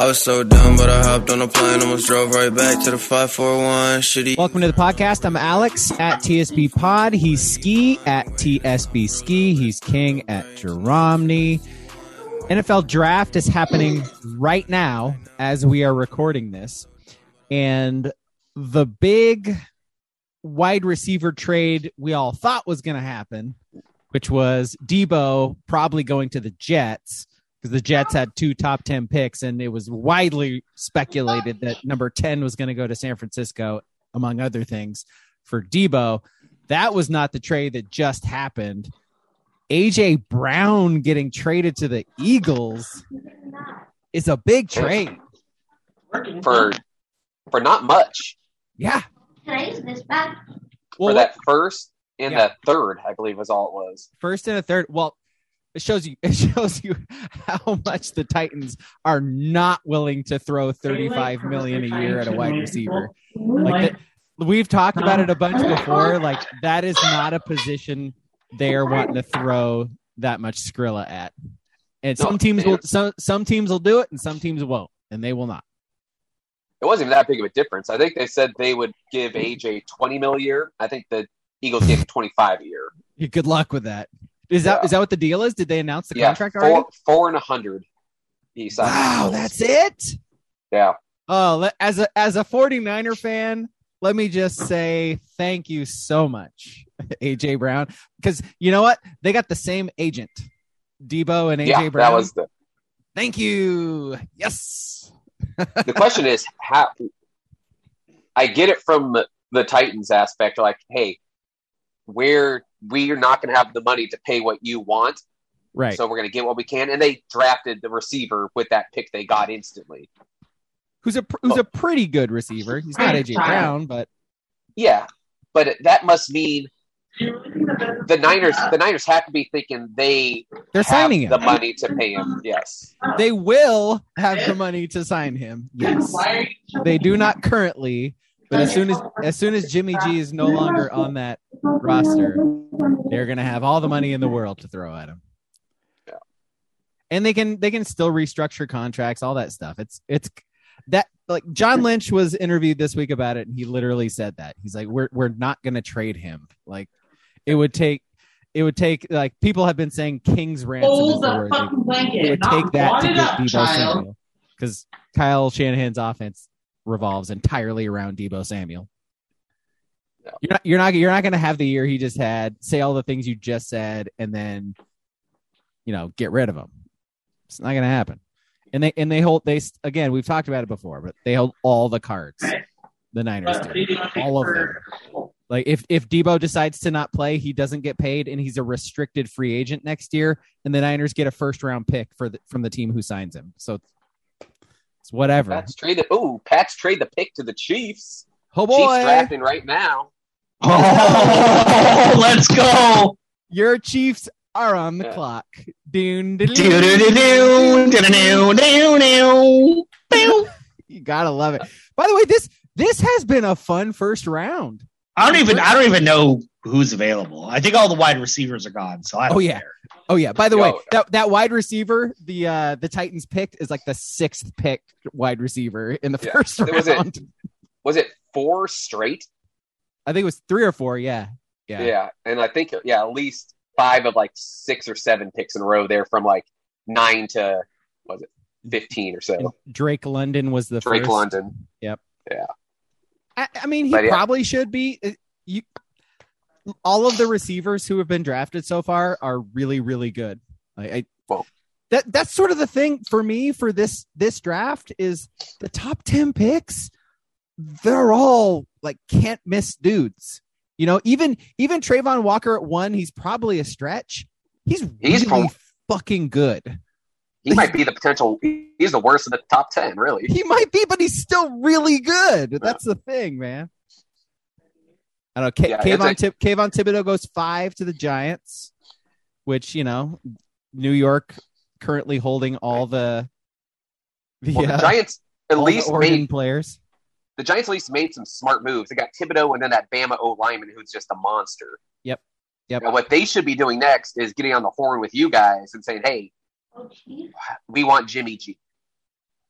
I was so dumb, but I hopped on a plane, almost drove right back to the 541. Shitty. Welcome to the podcast. I'm Alex at TSB Pod. He's Ski at TSB Ski. He's King at Jeromney. NFL draft is happening right now as we are recording this. And the big wide receiver trade we all thought was going to happen, which was Debo probably going to the Jets, because the Jets had 2 top 10 picks, and it was widely speculated that number 10 was going to go to San Francisco, among other things, for Debo. That was not the trade that just happened. A.J. Brown getting traded to the Eagles is a big trade. For not much. Yeah. Can I use this back? For that first and that third, I believe was all it was. First and a third. Well, it shows you how much the Titans are not willing to throw $35 million a year at a wide receiver. We've talked about it a bunch before. Like, that is not a position they're wanting to throw that much Skrilla at. And some teams will do it, and some teams won't, and they will not. It wasn't even that big of a difference. I think they said they would give AJ $20 million a year. I think the Eagles gave him $25 a year. Good luck with that. Is that what the deal is? Did they announce the contract already? $4 and $100. Wow, that's it? Yeah. Oh, as a 49er fan, let me just say thank you so much, A.J. Brown. Because you know what? They got the same agent, Debo and A.J. Brown. That was the... Thank you. Yes. The question is, how? I get it from the Titans aspect, like, hey, we're not going to have the money to pay what you want, right? So we're going to get what we can, and they drafted the receiver with that pick they got instantly. Who's a pretty good receiver. He's not A.J. Brown, but yeah, but that must mean the Niners have to be thinking they're signing him. The money to pay him. Yes, they will have the money to sign him. Yes, they do not currently. But as soon as Jimmy G is no longer on that roster, they're going to have all the money in the world to throw at him. Yeah. And they can still restructure contracts, all that stuff. It's that, like, John Lynch was interviewed this week about it, and he literally said that. He's like, we're not going to trade him. Like, it would take like, people have been saying King's ransom is the word. It would take that to get Debo Samuel, because Kyle Shanahan's offense revolves entirely around Debo Samuel. Yeah. You're not going to have the year he just had, say all the things you just said, and then, get rid of him. It's not going to happen. And they hold, again, we've talked about it before, but they hold all the cards. The Niners do, all of them. Like, if Debo decides to not play, he doesn't get paid, and he's a restricted free agent next year, and the Niners get a first-round pick from the team who signs him. So it's whatever. Pats trade the pick to the Chiefs. Oh boy, Chiefs drafting right now. Oh, let's go! Your Chiefs are on the clock. You gotta love it. By the way, this has been a fun first round. I don't even know who's available. I think all the wide receivers are gone. So I don't care. Oh yeah. By the way, that wide receiver, the Titans picked, is like the 6th pick wide receiver in the first round. Was it 4 straight? I think it was 3 or 4. Yeah. Yeah. And I think at least 5 of like 6 or 7 picks in a row there, from like 9 to 15 or so. And Drake London was the Drake first. London. Yep. Yeah. I mean, he probably should be. All of the receivers who have been drafted so far are really, really good. That's sort of the thing for me for this draft is the top 10 picks. They're all like can't miss dudes. Even Trayvon Walker at 1, he's probably a stretch. He's really fucking good. He might be the potential. He's the worst of the top 10, really. He might be, but he's still really good. That's the thing, man. I don't know. Kayvon Thibodeau goes 5 to the Giants, which, New York currently holding all the Giants at least made players. The Giants at least made some smart moves. They got Thibodeau and then that Bama O-lineman who's just a monster. Yep. Now, what they should be doing next is getting on the horn with you guys and saying, hey, we want Jimmy G.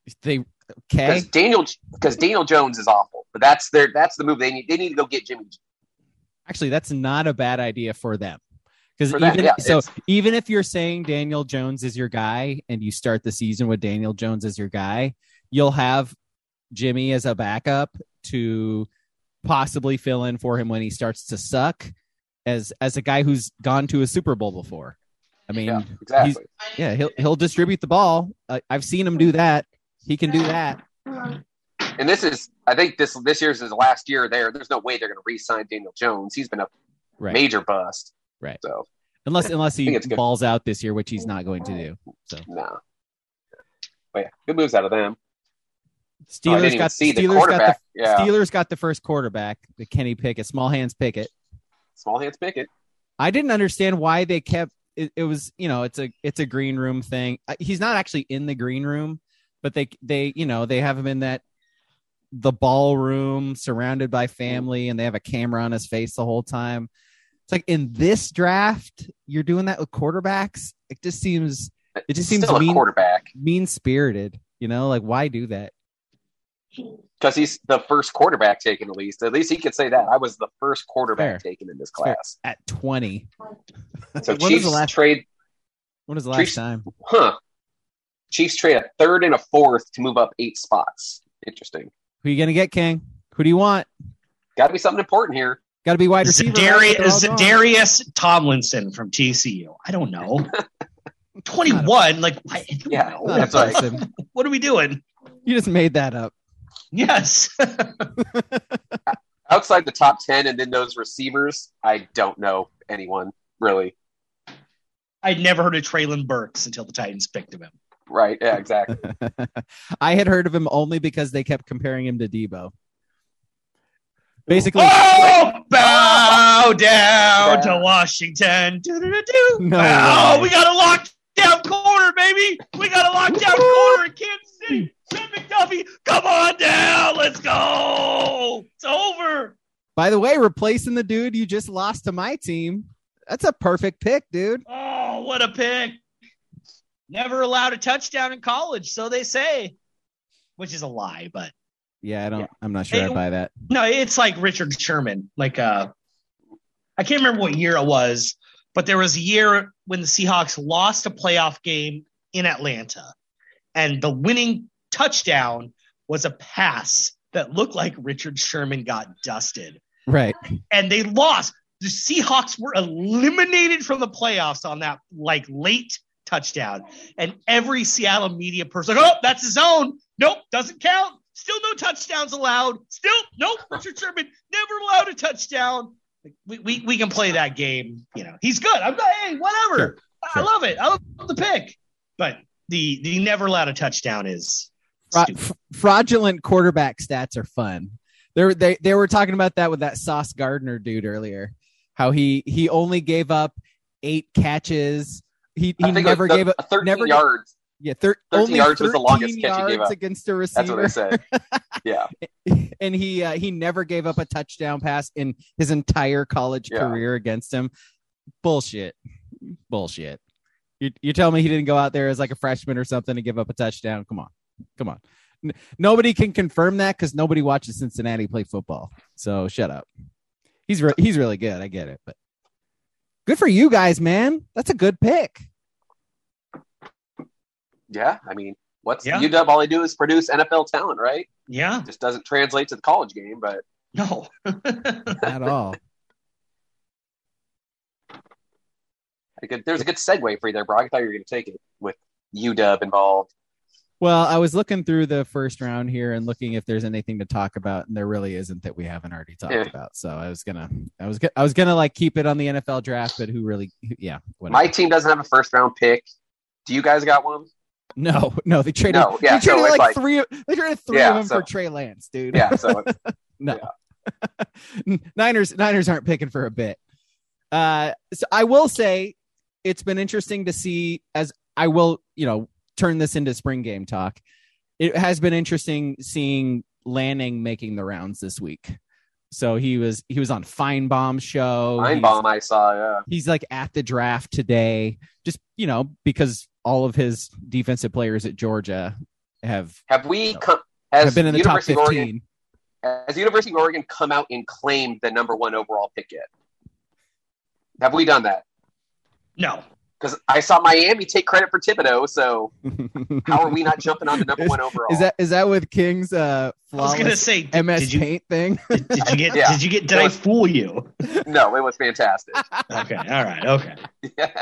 They okay. Because Daniel Jones is awful, but that's the move they need. They need to go get Jimmy G. Actually, that's not a bad idea for them. Because even if you're saying Daniel Jones is your guy and you start the season with Daniel Jones as your guy, you'll have Jimmy as a backup to possibly fill in for him when he starts to suck as a guy who's gone to a Super Bowl before. I mean, exactly. He'll distribute the ball. I've seen him do that. He can do that. And I think this year's his last year there. There's no way they're going to re-sign Daniel Jones. He's been a major bust. Right. So unless he balls out this year, which he's not going to do. So no. But yeah, good moves out of them. Steelers got the first quarterback, the Kenny Pickett, Small Hands Pickett. I didn't understand why they kept it was, it's a green room thing. He's not actually in the green room, but they have him in the ballroom surrounded by family, and they have a camera on his face the whole time. It's like, in this draft, you're doing that with quarterbacks. It just seems mean spirited, like, why do that? Because he's the first quarterback taken, at least he could say that I was the first quarterback taken in this class at 20. So when was the last time? Chiefs trade a third and a fourth to move up 8 spots. Interesting. Who are you gonna get, King? Who do you want? Got to be something important here. Got to be wide receiver. Zadarius Tomlinson from TCU. I don't know. 21. Like, that's right. What are we doing? You just made that up. Yes. Outside the top 10 and then those receivers, I don't know anyone really. I'd never heard of Traylon Burks until the Titans picked him. Right. Yeah, exactly. I had heard of him only because they kept comparing him to Debo. Basically, bow down to Washington. No, we got a lockdown corner, baby. We got a lockdown corner in Kansas City. Trent McDuffie, come on down. Let's go. It's over. By the way, replacing the dude you just lost to my team. That's a perfect pick, dude. Oh, what a pick. Never allowed a touchdown in college, so they say, which is a lie, but. Yeah, I'm not sure I buy that. No, it's like Richard Sherman. Like, I can't remember what year it was, but there was a year when the Seahawks lost a playoff game in Atlanta, and the winning touchdown was a pass that looked like Richard Sherman got dusted. Right. And they lost. The Seahawks were eliminated from the playoffs on that late touchdown. And every Seattle media person, that's his own. Nope, doesn't count. Still no touchdowns allowed. Still, nope, Richard Sherman never allowed a touchdown. We can play that game. He's good. Hey, whatever. Sure. I love it. I love the pick. But the never allowed a touchdown is fraudulent quarterback stats are fun. They were talking about that with that Sauce Gardner dude earlier. How he only gave up 8 catches. He never gave up 13 yards. Yeah, 13 yards was the longest catch he gave up against a receiver. That's what they said. Yeah, and he never gave up a touchdown pass in his entire college career against him. Bullshit. You tell me he didn't go out there as like a freshman or something to give up a touchdown? Come on. Nobody can confirm that because nobody watches Cincinnati play football. So shut up. He's really good. I get it, but good for you guys, man. That's a good pick. Yeah, I mean, UW? All they do is produce NFL talent, right? Yeah, just doesn't translate to the college game, but no, at all. There's a good segue for you there, bro. I thought you were going to take it with UW involved. Well, I was looking through the first round here and looking if there's anything to talk about, and there really isn't that we haven't already talked about. So I was gonna like keep it on the NFL draft, but who really? Yeah, whatever. My team doesn't have a first round pick. Do you guys got one? No, they traded. They traded three. They traded 3 of them for Trey Lance, dude. Yeah, so no. Yeah. Niners aren't picking for a bit. So I will say it's been interesting to see, as I will, turn this into spring game talk. It has been interesting seeing Lanning making the rounds this week. So he was on Feinbaum's show. I saw, yeah. He's like at the draft today, just, because all of his defensive players at Georgia have we No. come have has been in the top University of 15. Oregon has the University of Oregon come out and claimed the number 1 overall pick yet? Have we done that? No. Because I saw Miami take credit for Thibodeau, so how are we not jumping on the number 1 overall? Is that with King's I was going to flawless say, MS Paint thing? did I fool you? No, it was fantastic. Okay. All right. Okay. Yeah.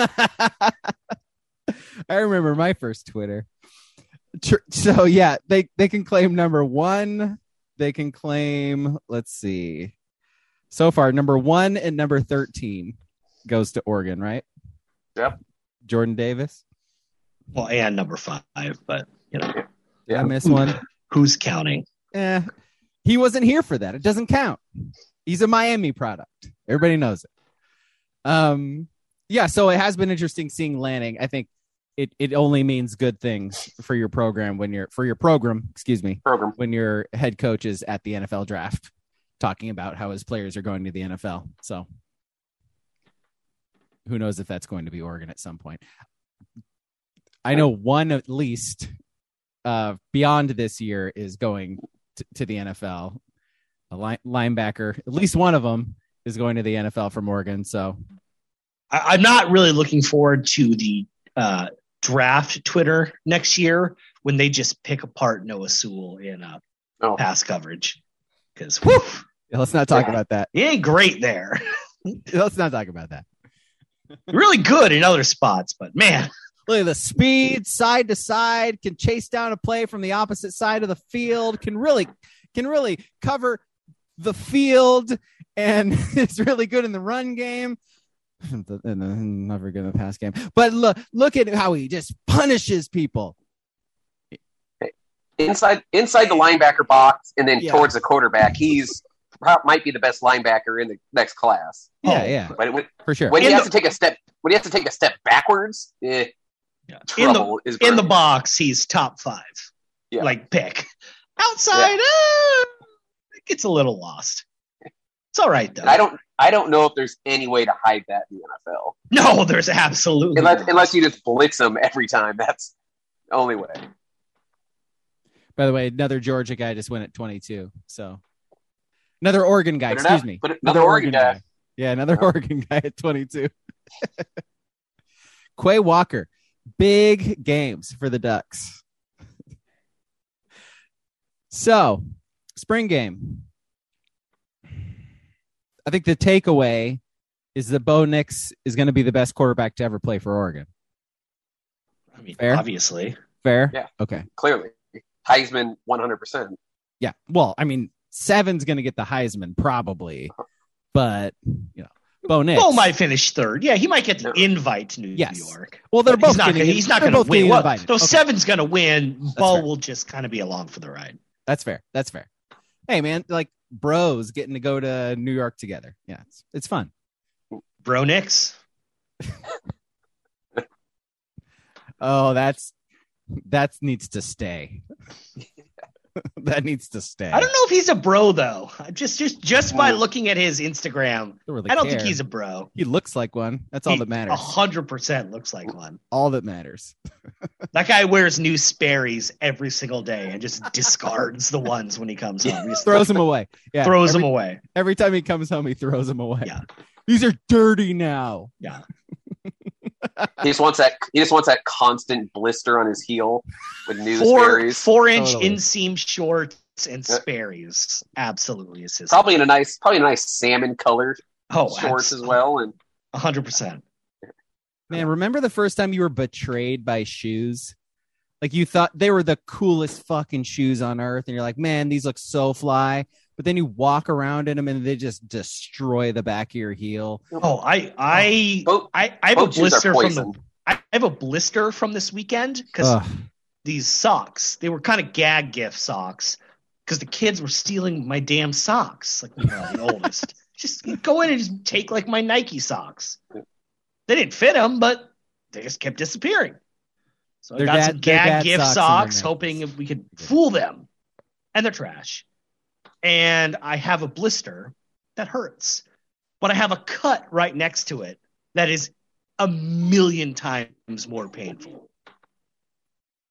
I remember my first Twitter. So yeah, they can claim number 1. They can claim, let's see. So far, number 1 and number 13 goes to Oregon, right? Yep. Jordan Davis. Well, and number 5, but Did Yeah. I miss one? who's counting? He wasn't here for that. It doesn't count. He's a Miami product. Everybody knows it. Yeah, so it has been interesting seeing Lanning. I think it only means good things for your program when your head coach is at the NFL draft talking about how his players are going to the NFL. So who knows if that's going to be Oregon at some point. I know one at least beyond this year is going to the NFL. A linebacker, at least one of them is going to the NFL from Oregon. So I'm not really looking forward to the draft Twitter next year when they just pick apart Noah Sewell in pass coverage. Because let's not talk about that. He ain't great there. Let's not talk about that. Really good in other spots, but man. Look at the speed, side to side, can chase down a play from the opposite side of the field, can really cover the field, and is really good in the run game. Never good in the pass game. But look at how he just punishes people. Inside the linebacker box and then towards the quarterback, might be the best linebacker in the next class. Yeah. But for sure. When he has to take a step backwards, trouble is in the box, he's top 5. Yeah. Like pick. Outside, it gets a little lost. It's all right though. I don't know if there's any way to hide that in the NFL. No, there's absolutely unless you just blitz them every time. That's the only way. By the way, another Georgia guy just went at 22. So another Oregon guy, Another Oregon guy. Yeah, another Oregon guy at 22. Quay Walker, big games for the Ducks. So, spring game. I think the takeaway is that Bo Nix is going to be the best quarterback to ever play for Oregon. I mean, fair? Obviously. Fair? Yeah. Okay. Clearly. Heisman 100%. Yeah. Well, I mean, Seven's going to get the Heisman probably, but, Bo Nix. Bo might finish 3rd. Yeah, he might get the invite to New York. Well, they're both he's not going to win. Well, invited. So Seven's going to win. Bo will just kind of be along for the ride. That's fair. Hey, man, like bros getting to go to New York together. Yeah, it's fun. Bro Nix. Oh, that needs to stay. That needs to stay. I don't know if he's a bro though. Just by looking at his Instagram, I don't think he's a bro. He looks like one. That's all that matters. 100% looks like one. All that matters. That guy wears new Sperry's every single day and just discards the ones when he comes home. He throws them away. Yeah, throws them away. Every time he comes home, he throws them away. Yeah, these are dirty now. Yeah. He just wants that constant blister on his heel with new Sperry's. 4-inch inseam shorts and Sperry's. Absolutely is his. Probably a nice salmon colored shorts as well. And 100%. Man, remember the first time you were betrayed by shoes? Like you thought they were the coolest fucking shoes on earth, and you're like, man, these look so fly. But then you walk around in them and they just destroy the back of your heel. Oh, I have a blister I have a blister from this weekend because these socks, they were kind of gag gift socks because the kids were stealing my damn socks. Like, the oldest. Just go in and just take like my Nike socks. They didn't fit them, but they just kept disappearing. So I got some gag gift socks hoping if we could fool them. And they're trash. And I have a blister that hurts. But I have a cut right next to it that is 1,000,000 times more painful.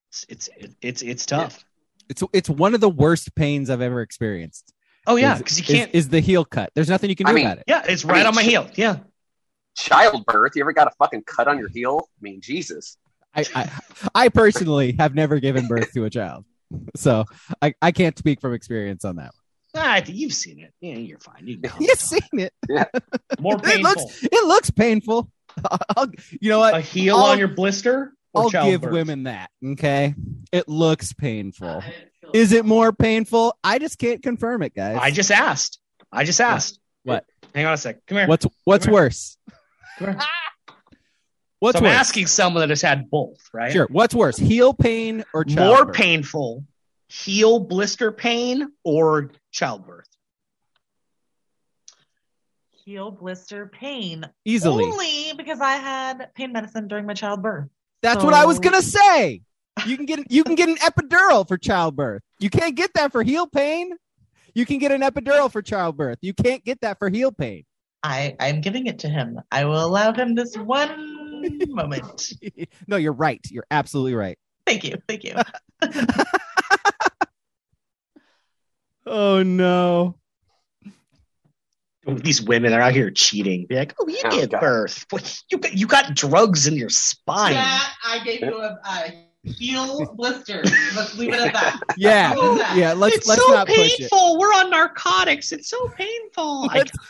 It's tough. It's one of the worst pains I've ever experienced. Oh yeah, because you can't. Is the heel cut? There's nothing you can do about it. Yeah, it's right on my heel. Yeah. Childbirth. You ever got a fucking cut on your heel? I mean, Jesus. I personally have never given birth to a child, so I can't speak from experience on that one. I think you've seen it. Yeah, you're fine. You've seen it. Yeah. More painful. It looks painful. You know what? A heel on your blister? Or I'll give childbirth? women that. Okay. It looks painful. Is it more painful? I just can't confirm it, guys. I just asked. What? Hang on a sec. Come here. What's Come here. worse? Come here. What's So I'm worse? asking someone that has had both, right? Sure. What's worse? Heel pain or More childbirth? painful, heel blister pain or childbirth? Heel blister pain. Easily. Only because I had pain medicine during my childbirth. That's what I was gonna say. You can get an epidural for childbirth. You can't get that for heel pain. You can get an epidural for childbirth. You can't get that for heel pain. I'm giving it to him. I will allow him this one moment. No, you're right. You're absolutely right. Thank you. Thank you. Oh no. These women are out here cheating. Be like, oh, you Oh, gave God. birth. You got drugs in your spine. Yeah, I gave you a heel blister. Let's leave it at that. Yeah. Yeah. Let's It's so not push it. painful. We're on narcotics. It's so painful.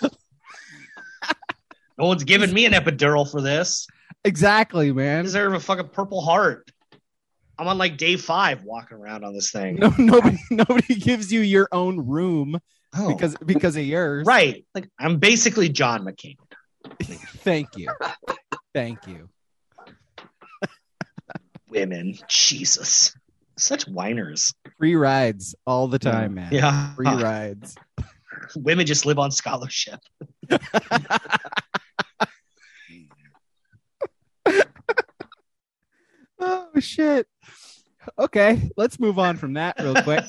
No one's giving me an epidural for this. Exactly, I man. deserve a fucking Purple Heart. I'm on like day 5 walking around on this thing. No, nobody gives you your own room Oh. because of yours. Right. Like I'm basically John McCain. Thank you. Thank you. Women. Jesus. Such whiners. Free rides all the time, man. Yeah. Free rides. Women just live on scholarship. Oh shit. Okay, let's move on from that real quick.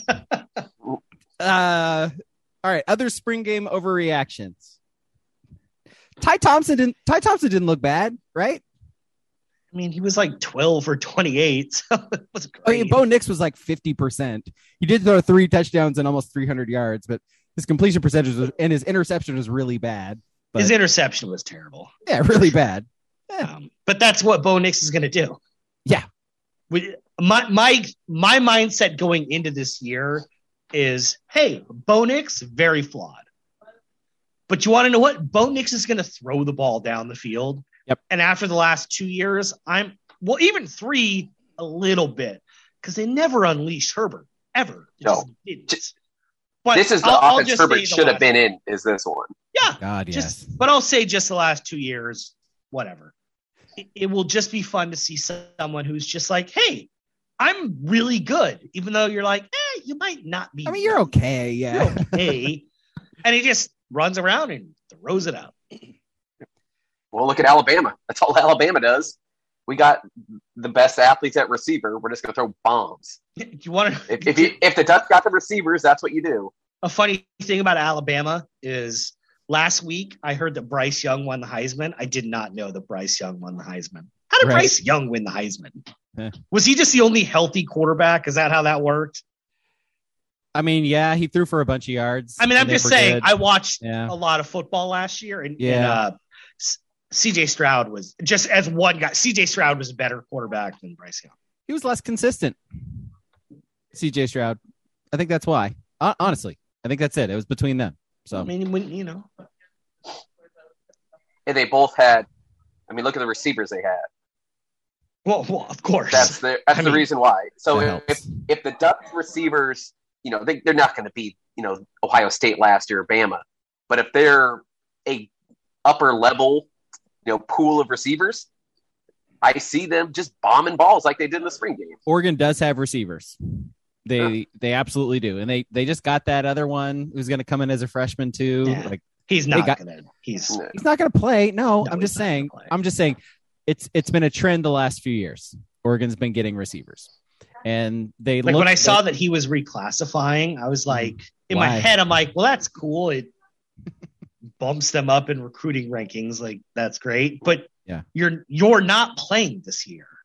All right, other spring game overreactions. Ty Thompson didn't look bad, right? I mean, he was like 12 or 28, so it was great. I mean, Bo Nix was like 50%. He did throw 3 touchdowns and almost 300 yards, but his completion percentage and his interception was really bad. But, His interception was terrible. yeah, really bad. But that's what Bo Nix is going to do. Yeah. My mindset going into this year is, hey, Bo Nix, very flawed. But you want to know what? Bo Nix is going to throw the ball down the field. Yep. And after the last 2 years, even 3 a little bit, because they never unleashed Herbert, ever. They No. just didn't. But This is the I'll offense just Herbert say the should have last- been in, is this one. Yeah. God, yes. But I'll say just the last 2 years, whatever. It will just be fun to see someone who's just like, hey, I'm really good, even though you're like, you might not be. I mean, you're okay. Yeah. You're okay. And he just runs around and throws it out. Well, look at Alabama. That's all Alabama does. We got the best athletes at receiver. We're just going to throw bombs. You want to? If the Ducks got the receivers, that's what you do. A funny thing about Alabama is last week I heard that Bryce Young won the Heisman. I did not know that Bryce Young won the Heisman. How did Right. Bryce Young win the Heisman? Yeah. Was he just the only healthy quarterback? Is that how that worked? I mean, yeah, he threw for a bunch of yards. I mean, I'm and they just were saying, good. I watched Yeah. a lot of football last year, and Yeah. CJ Stroud was just as one guy. CJ Stroud was a better quarterback than Bryce Young. He was less consistent. CJ Stroud. I think that's why. Honestly, I think that's it. It was between them. So I mean, when you know, And they both had, I mean, look at the receivers they had. well, of course. That's the I mean, reason why. So that helps. if the Ducks receivers, they're not going to be, Ohio State last year or Bama, but if they're a upper level, pool of receivers, I see them just bombing balls like they did in the spring game. Oregon does have receivers. They absolutely do, and they just got that other one who's going to come in as a freshman too. Yeah. Like he's not got- gonna. He's he's not going to play. No, No, I'm just he's not saying. gonna play. I'm just saying. It's been a trend the last few years. Oregon's been getting receivers, and they like look when I saw that he was reclassifying, I was like, in my Why? head, I'm like, well, that's cool. It bumps them up in recruiting rankings. Like that's great, but Yeah. you're not playing this year.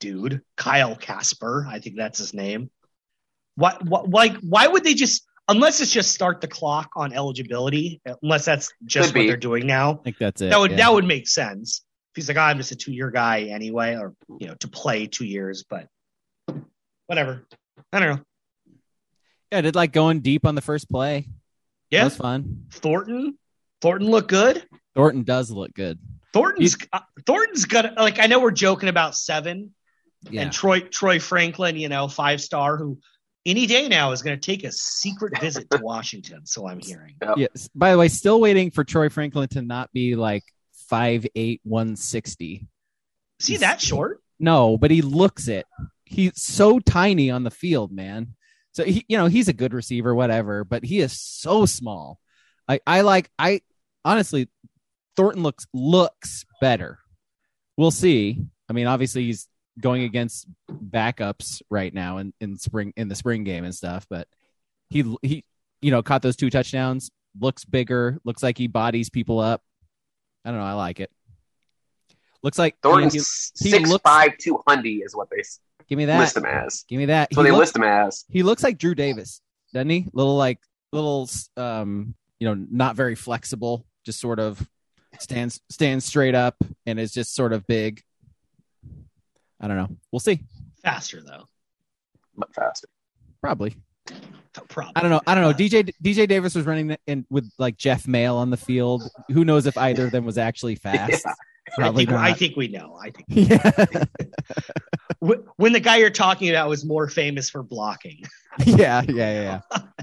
dude, Kyle Casper. I think that's his name. Why would they just, unless it's just start the clock on eligibility, unless that's just what they're doing now? I think that's it. That would make sense. If he's like, I'm just a 2-year guy anyway, or to play 2 years, but whatever. I don't know. Yeah, I did like going deep on the first play. Yeah, that was fun. Thornton looked good. Thornton does look good. Thornton's got, like, I know we're joking about 7 and Troy Franklin, 5-star, who any day now is going to take a secret visit to Washington. So I'm hearing. Yes. By the way, still waiting for Troy Franklin to not be like 5'8", 160. Is he that short? No, but he looks it. He's so tiny on the field, man. So he's a good receiver, whatever, but he is so small. I honestly, Thornton looks better. We'll see. I mean, obviously he's going against backups right now in the spring game and stuff, but he caught those 2 touchdowns, looks bigger, looks like he bodies people up. I don't know. I like it. Looks like Thornton's 6'5", 200 is what they give me that. List him as. Give me that. So they list him as. He looks like Drew Davis, doesn't he? Little not very flexible, just sort of stands straight up and is just sort of big. I don't know. We'll see. Faster though. But faster. Probably. Probably. I don't know. DJ Davis was running in with like Jeff Mail on the field. Who knows if either of them was actually fast? Yeah. Probably not. I think we know. Yeah. When the guy you're talking about was more famous for blocking. Yeah.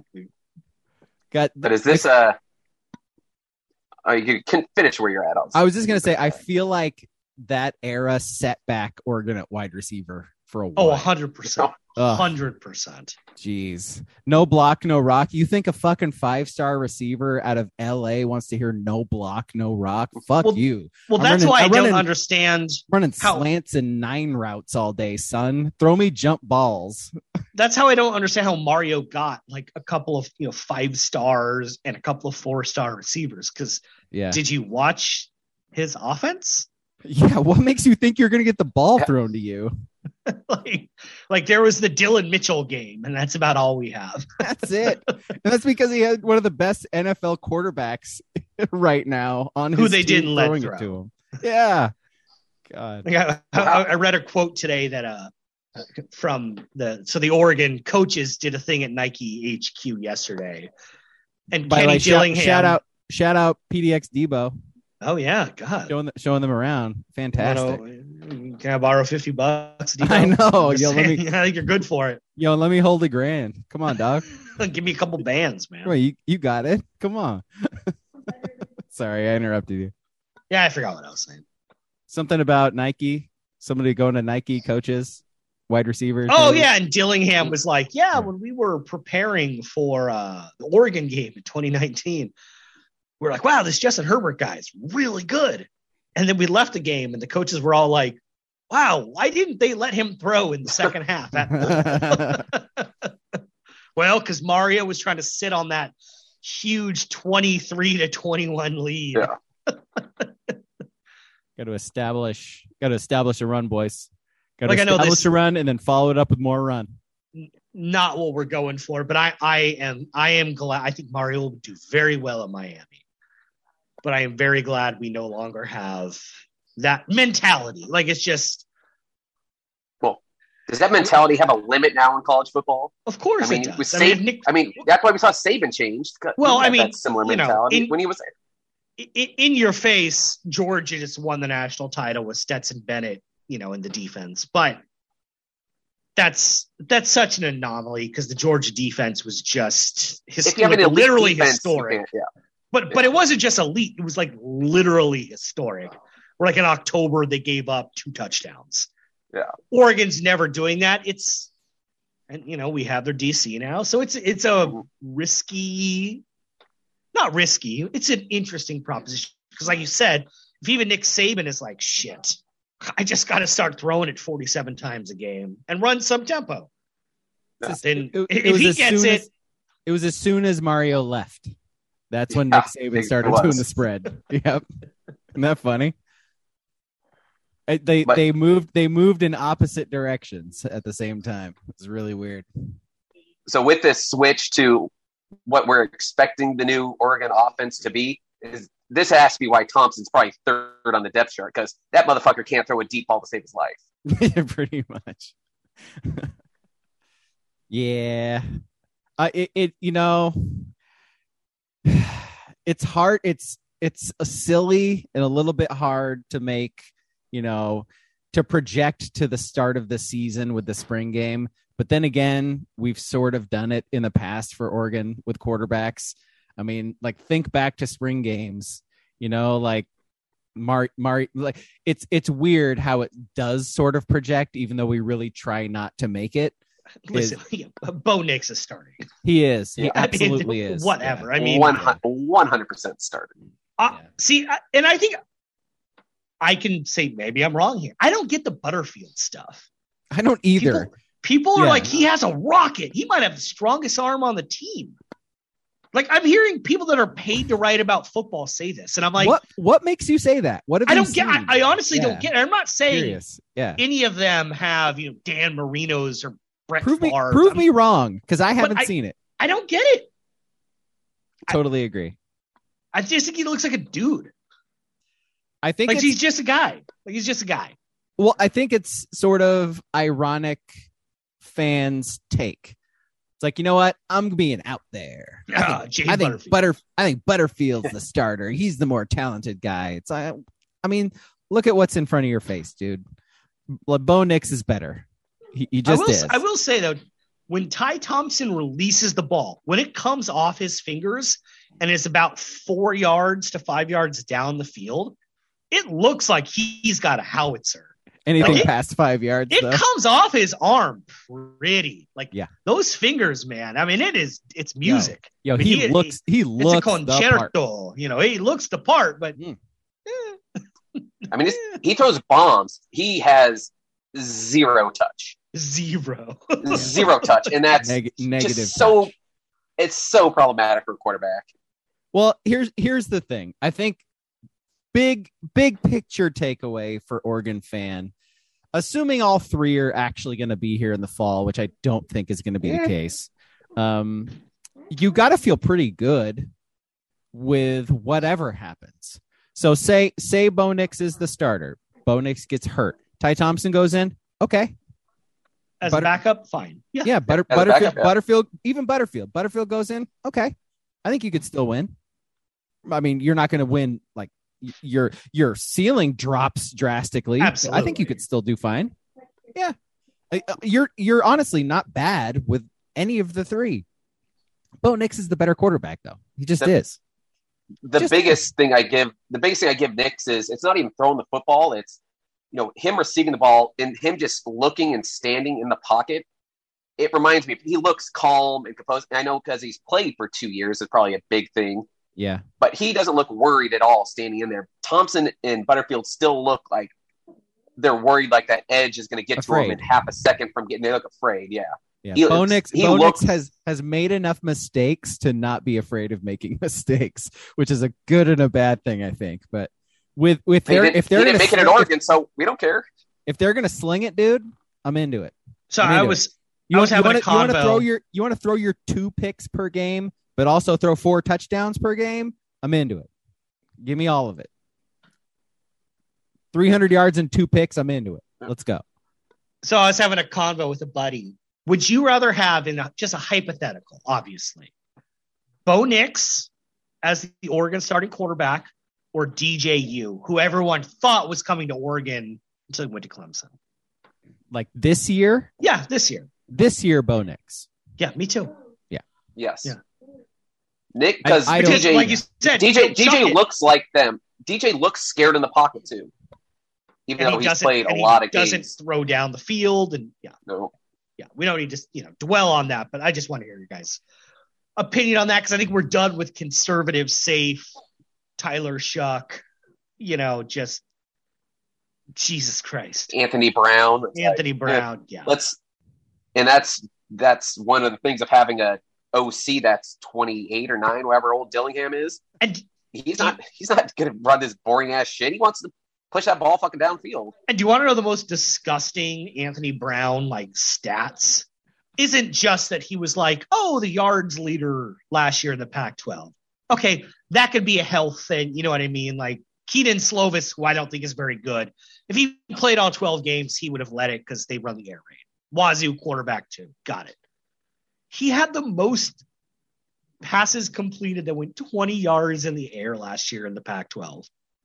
But is this you can finish where you're at. I was just gonna say, I feel like that era set back Oregon at wide receiver for a while. 100%. 100%. Jeez. No block, no rock. You think a fucking 5-star receiver out of LA wants to hear no block, no rock? Fuck you. Well, that's why I don't understand. Running slants and 9 routes all day, son. Throw me jump balls. That's how I don't understand how Mario got like a couple of 5 stars and a couple of 4-star receivers. Because did you watch his offense? Yeah, what makes you think you're going to get the ball thrown to you? like there was the Dylan Mitchell game, and that's about all we have. That's it. And that's because he had one of the best NFL quarterbacks right now on who his they team didn't let throwing throw. it to him. Yeah. God. I read a quote today that from the Oregon coaches did a thing at Nike HQ yesterday, and by Kenny the way, Dillingham. shout out PDX Debo. Oh yeah, God, showing them around. Fantastic. Can I borrow $50? Debo? I know. Yo, I think you're good for it. Yo, let me hold $1,000. Come on, dog. Give me a couple bands, man. Wait, you got it. Come on. Sorry, I interrupted you. Yeah, I forgot what I was saying. Something about Nike. Somebody going to Nike coaches, wide receivers. Oh yeah, and Dillingham was like, when we were preparing for the Oregon game in 2019. We're like, wow, this Justin Herbert guy is really good. And then we left the game, and the coaches were all like, wow, why didn't they let him throw in the second half? Well, because Mario was trying to sit on that huge 23-21 lead. Yeah. Got to establish a run, boys. Got to I know establish a run and then follow it up with more run. Not what we're going for, but I am glad. I think Mario will do very well at Miami. But I am very glad we no longer have that mentality. Like, it's just. Well, does that mentality have a limit now in college football? Of course it does. With that's why we saw Saban change. Well, that similar mentality when he was there. In your face, Georgia just won the national title with Stetson Bennett, in the defense. But that's such an anomaly because the Georgia defense was just literally historic. But it wasn't just elite. It was like literally historic. Where like in October, they gave up 2 touchdowns. Yeah. Oregon's never doing that. We have their DC now. So it's a risky, not risky. It's an interesting proposition. Because like you said, if even Nick Saban is like, shit, I just got to start throwing it 47 times a game and run some tempo. It was as soon as Mario left. That's when Nick Saban started doing the spread. Yep. Isn't that funny? They moved in opposite directions at the same time. It's really weird. So with this switch to what we're expecting the new Oregon offense to be, this has to be why Thompson's probably third on the depth chart, because that motherfucker can't throw a deep ball to save his life. Yeah, pretty much. Yeah. It's hard. It's silly and a little bit hard to make, to project to the start of the season with the spring game. But then again, we've sort of done it in the past for Oregon with quarterbacks. I mean, like, think back to spring games, like like it's weird how it does sort of project, even though we really try not to make it. Listen, Bo Nix is starting. He is. He Yeah, absolutely is. Whatever. Yeah. I mean, 100% starting. And I think I can say maybe I'm wrong here. I don't get the Butterfield stuff. I don't either. People are Yeah. like, he has a rocket. He might have the strongest arm on the team. Like, I'm hearing people that are paid to write about football say this, and I'm like, what makes you say that? What have I you don't get. seen? I honestly Yeah. don't get it. I'm not saying Curious. Yeah. any of them have Dan Marino's or Brett Prove Favre's. me wrong, because I haven't seen it. I don't get it. Totally agree. I just think he looks like a dude. I think Like, he's just a guy. Like, he's just a guy. Well, I think it's sort of ironic fans' take. It's like, you know what? I'm being out there. Jay I think Butterfield. I think Butterfield's the starter. He's the more talented guy. It's I mean, look at what's in front of your face, dude. Bo Nix is better. He just is. I will say though, when Ty Thompson releases the ball, when it comes off his fingers and it's about 4 yards to 5 yards down the field, it looks like he's got a howitzer. Anything Like, past 5 yards, It though. comes off his arm pretty. Like, Yeah. those fingers, man. I mean, it's music. Yo, I mean, he looks it's a the part. concerto. He looks the part, but I mean, he throws bombs. He has zero touch. zero. Zero touch. And that's Negative. just so, it's so problematic for a quarterback. Well, here's the thing. I think big picture takeaway for Oregon fan, assuming all three are actually going to be here in the fall, which I don't think is going to be the case. You got to feel pretty good with whatever happens. So say Bo Nix is the starter. Bo Nix gets hurt. Ty Thompson goes in. Okay. As a backup, fine. Yeah. As a backup, yeah. Butterfield goes in. Okay. I think you could still win. I mean, you're not going to win. Like, your ceiling drops drastically. Absolutely. I think you could still do fine. Yeah. You're honestly not bad with any of the three. Bo Nix is the better quarterback, though. He just is. The biggest thing I give Nix is, it's not even throwing the football. It's, him receiving the ball and him just looking and standing in the pocket. It reminds me, he looks calm and composed. And I know because he's played for 2 years, it's probably a big thing. Yeah. But he doesn't look worried at all standing in there. Thompson and Butterfield still look like they're worried, like that edge is going to get to them in half a second from getting. They look afraid. Yeah. Bo Nix has made enough mistakes to not be afraid of making mistakes, which is a good and a bad thing, I think. But if they're going to make it in Oregon, so we don't care. If they're going to sling it, dude, I'm into it. So I was having a convo. You want to throw your 2 picks per game, but also throw 4 touchdowns per game? I'm into it. Give me all of it. 300 yards and 2 picks. I'm into it. Let's go. So I was having a convo with a buddy. Would you rather have, just a hypothetical, obviously, Bo Nix as the Oregon starting quarterback or DJU, who everyone thought was coming to Oregon until he went to Clemson? Like this year? Yeah, this year. This year, Bo Nix. Yeah, me too. Yeah. Yes. Yeah. Nick, because DJ, like you said, DJ looks like them. DJ looks scared in the pocket too, even though he's played a lot of games. Doesn't throw down the field, and we don't need to dwell on that. But I just want to hear your guys' opinion on that, because I think we're done with conservative, safe Tyler Shuck. Just Jesus Christ, Anthony Brown. Brown. Yeah. That's one of the things of having a OC that's 28 or 9, whoever old Dillingham is. And he's not going to run this boring ass shit. He wants to push that ball fucking downfield. And do you want to know the most disgusting Anthony Brown like stats? Isn't just that he was like, oh, the yards leader last year in the Pac-12. Okay, that could be a health thing. You know what I mean? Like Keaton Slovis, who I don't think is very good. If he played all 12 games, he would have led it because they run the air raid. Wazoo quarterback too. Got it. He had the most passes completed that went 20 yards in the air last year in the Pac-12.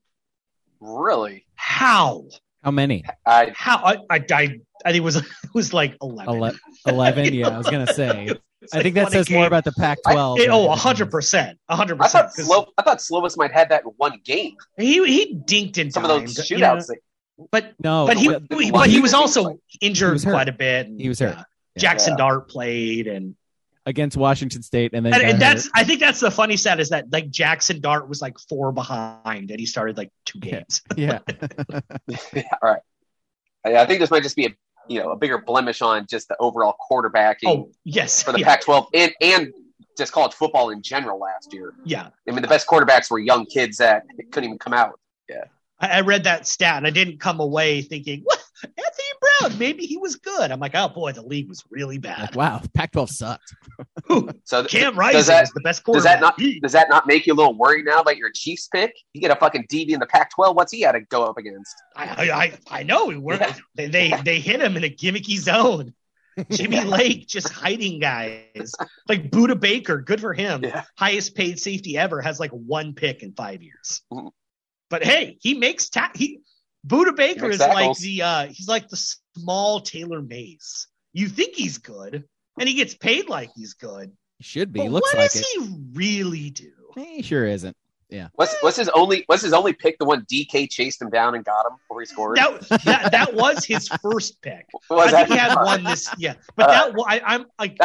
Really? How many? I think it was like 11. 11, yeah, I was going to say. I think that says more about the Pac-12. 100%. 100%. I thought Slovis might have that in one game. He dinked in Some time, of those shootouts. But he was also injured quite a bit. He was hurt. Jackson Dart played and against Washington State, and then I think that's the funny stat is that like Jackson Dart was like 4 behind, and he started like 2 games. Yeah. Yeah, all right. I think this might just be a bigger blemish on just the overall quarterbacking. Oh yes, for the Pac-12 and just college football in general last year. Yeah, I mean the best quarterbacks were young kids that couldn't even come out. Yeah, I read that stat and I didn't come away thinking, what? Anthony Brown, maybe he was good. I'm like, oh boy, the league was really bad. Like, wow, Pac-12 sucked. So Cam Rising is the best quarterback. Does that not make you a little worried now about your Chiefs pick? You get a fucking DB in the Pac-12. What's he had to go up against? I know. They hit him in a gimmicky zone. Jimmy Lake just hiding guys. Like Buda Baker, good for him. Yeah. Highest paid safety ever, has like 1 pick in 5 years. Mm-hmm. But hey, he makes Buda Baker is tackles. like he's like the small Taylor Mays. You think he's good, and he gets paid like he's good. He should be. But Looks what like does it. he really do? He sure isn't. Yeah. What's his only pick? The one DK chased him down and got him before he scored. That was his first pick. Was I think that? he had one this. Yeah, but I'm like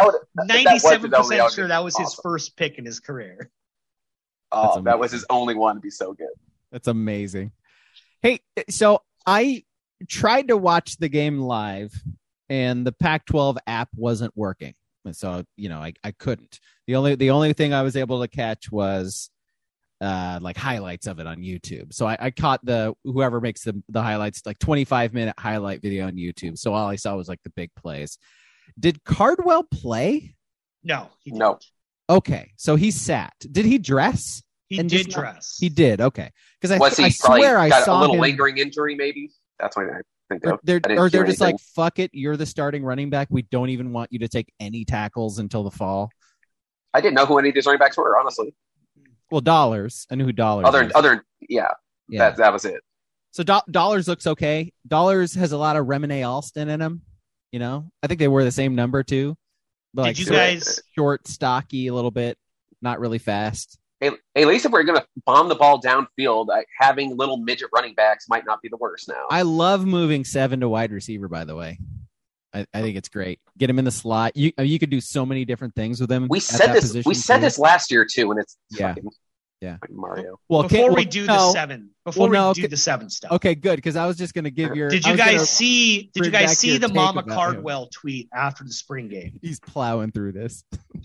97% sure that was his first pick in his career. Oh, that was his only one to be so good. That's amazing. Hey, so I tried to watch the game live and the Pac-12 app wasn't working. So, I couldn't. The only thing I was able to catch was like highlights of it on YouTube. So I caught whoever makes the highlights, like 25-minute highlight video on YouTube. So all I saw was like the big plays. Did Cardwell play? No, he didn't. No. Okay, so he sat. Did he dress? He did dress. He did. Okay, because I swear got I saw a little him. lingering injury. Maybe that's why I think they're just like, fuck it. You're the starting running back. We don't even want you to take any tackles until the fall. I didn't know who any of these running backs were, honestly. Well, Dollars. I knew who Dollars. Yeah. That was it. So Dollars looks okay. Dollars has a lot of Remine Alston in him. I think they were the same number too. But Did you guys short, stocky, a little bit, not really fast. Hey, at least if we're going to bomb the ball downfield, having little midget running backs might not be the worst now. I love moving 7 to wide receiver, by the way. I think it's great. Get him in the slot. You could do so many different things with him. We said this last year too, and it's fucking Mario. Well, before we do the 7 stuff. Okay, good, because I was just going to give your. Did you guys see the Mama Cardwell tweet after the spring game? He's plowing through this.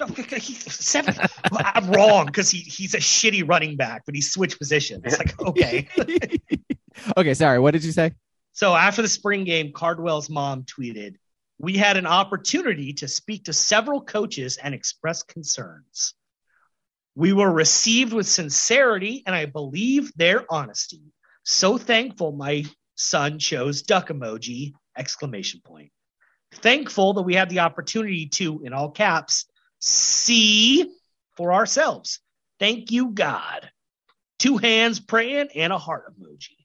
7. I'm wrong because he's a shitty running back, but he switched positions. It's like, okay. Okay, sorry. What did you say? So after the spring game, Cardwell's mom tweeted, "We had an opportunity to speak to several coaches and express concerns. We were received with sincerity, and I believe their honesty. So thankful my son chose duck emoji, ! Thankful that we had the opportunity to, in all caps, see for ourselves. Thank you, God. 2 hands praying and a heart emoji."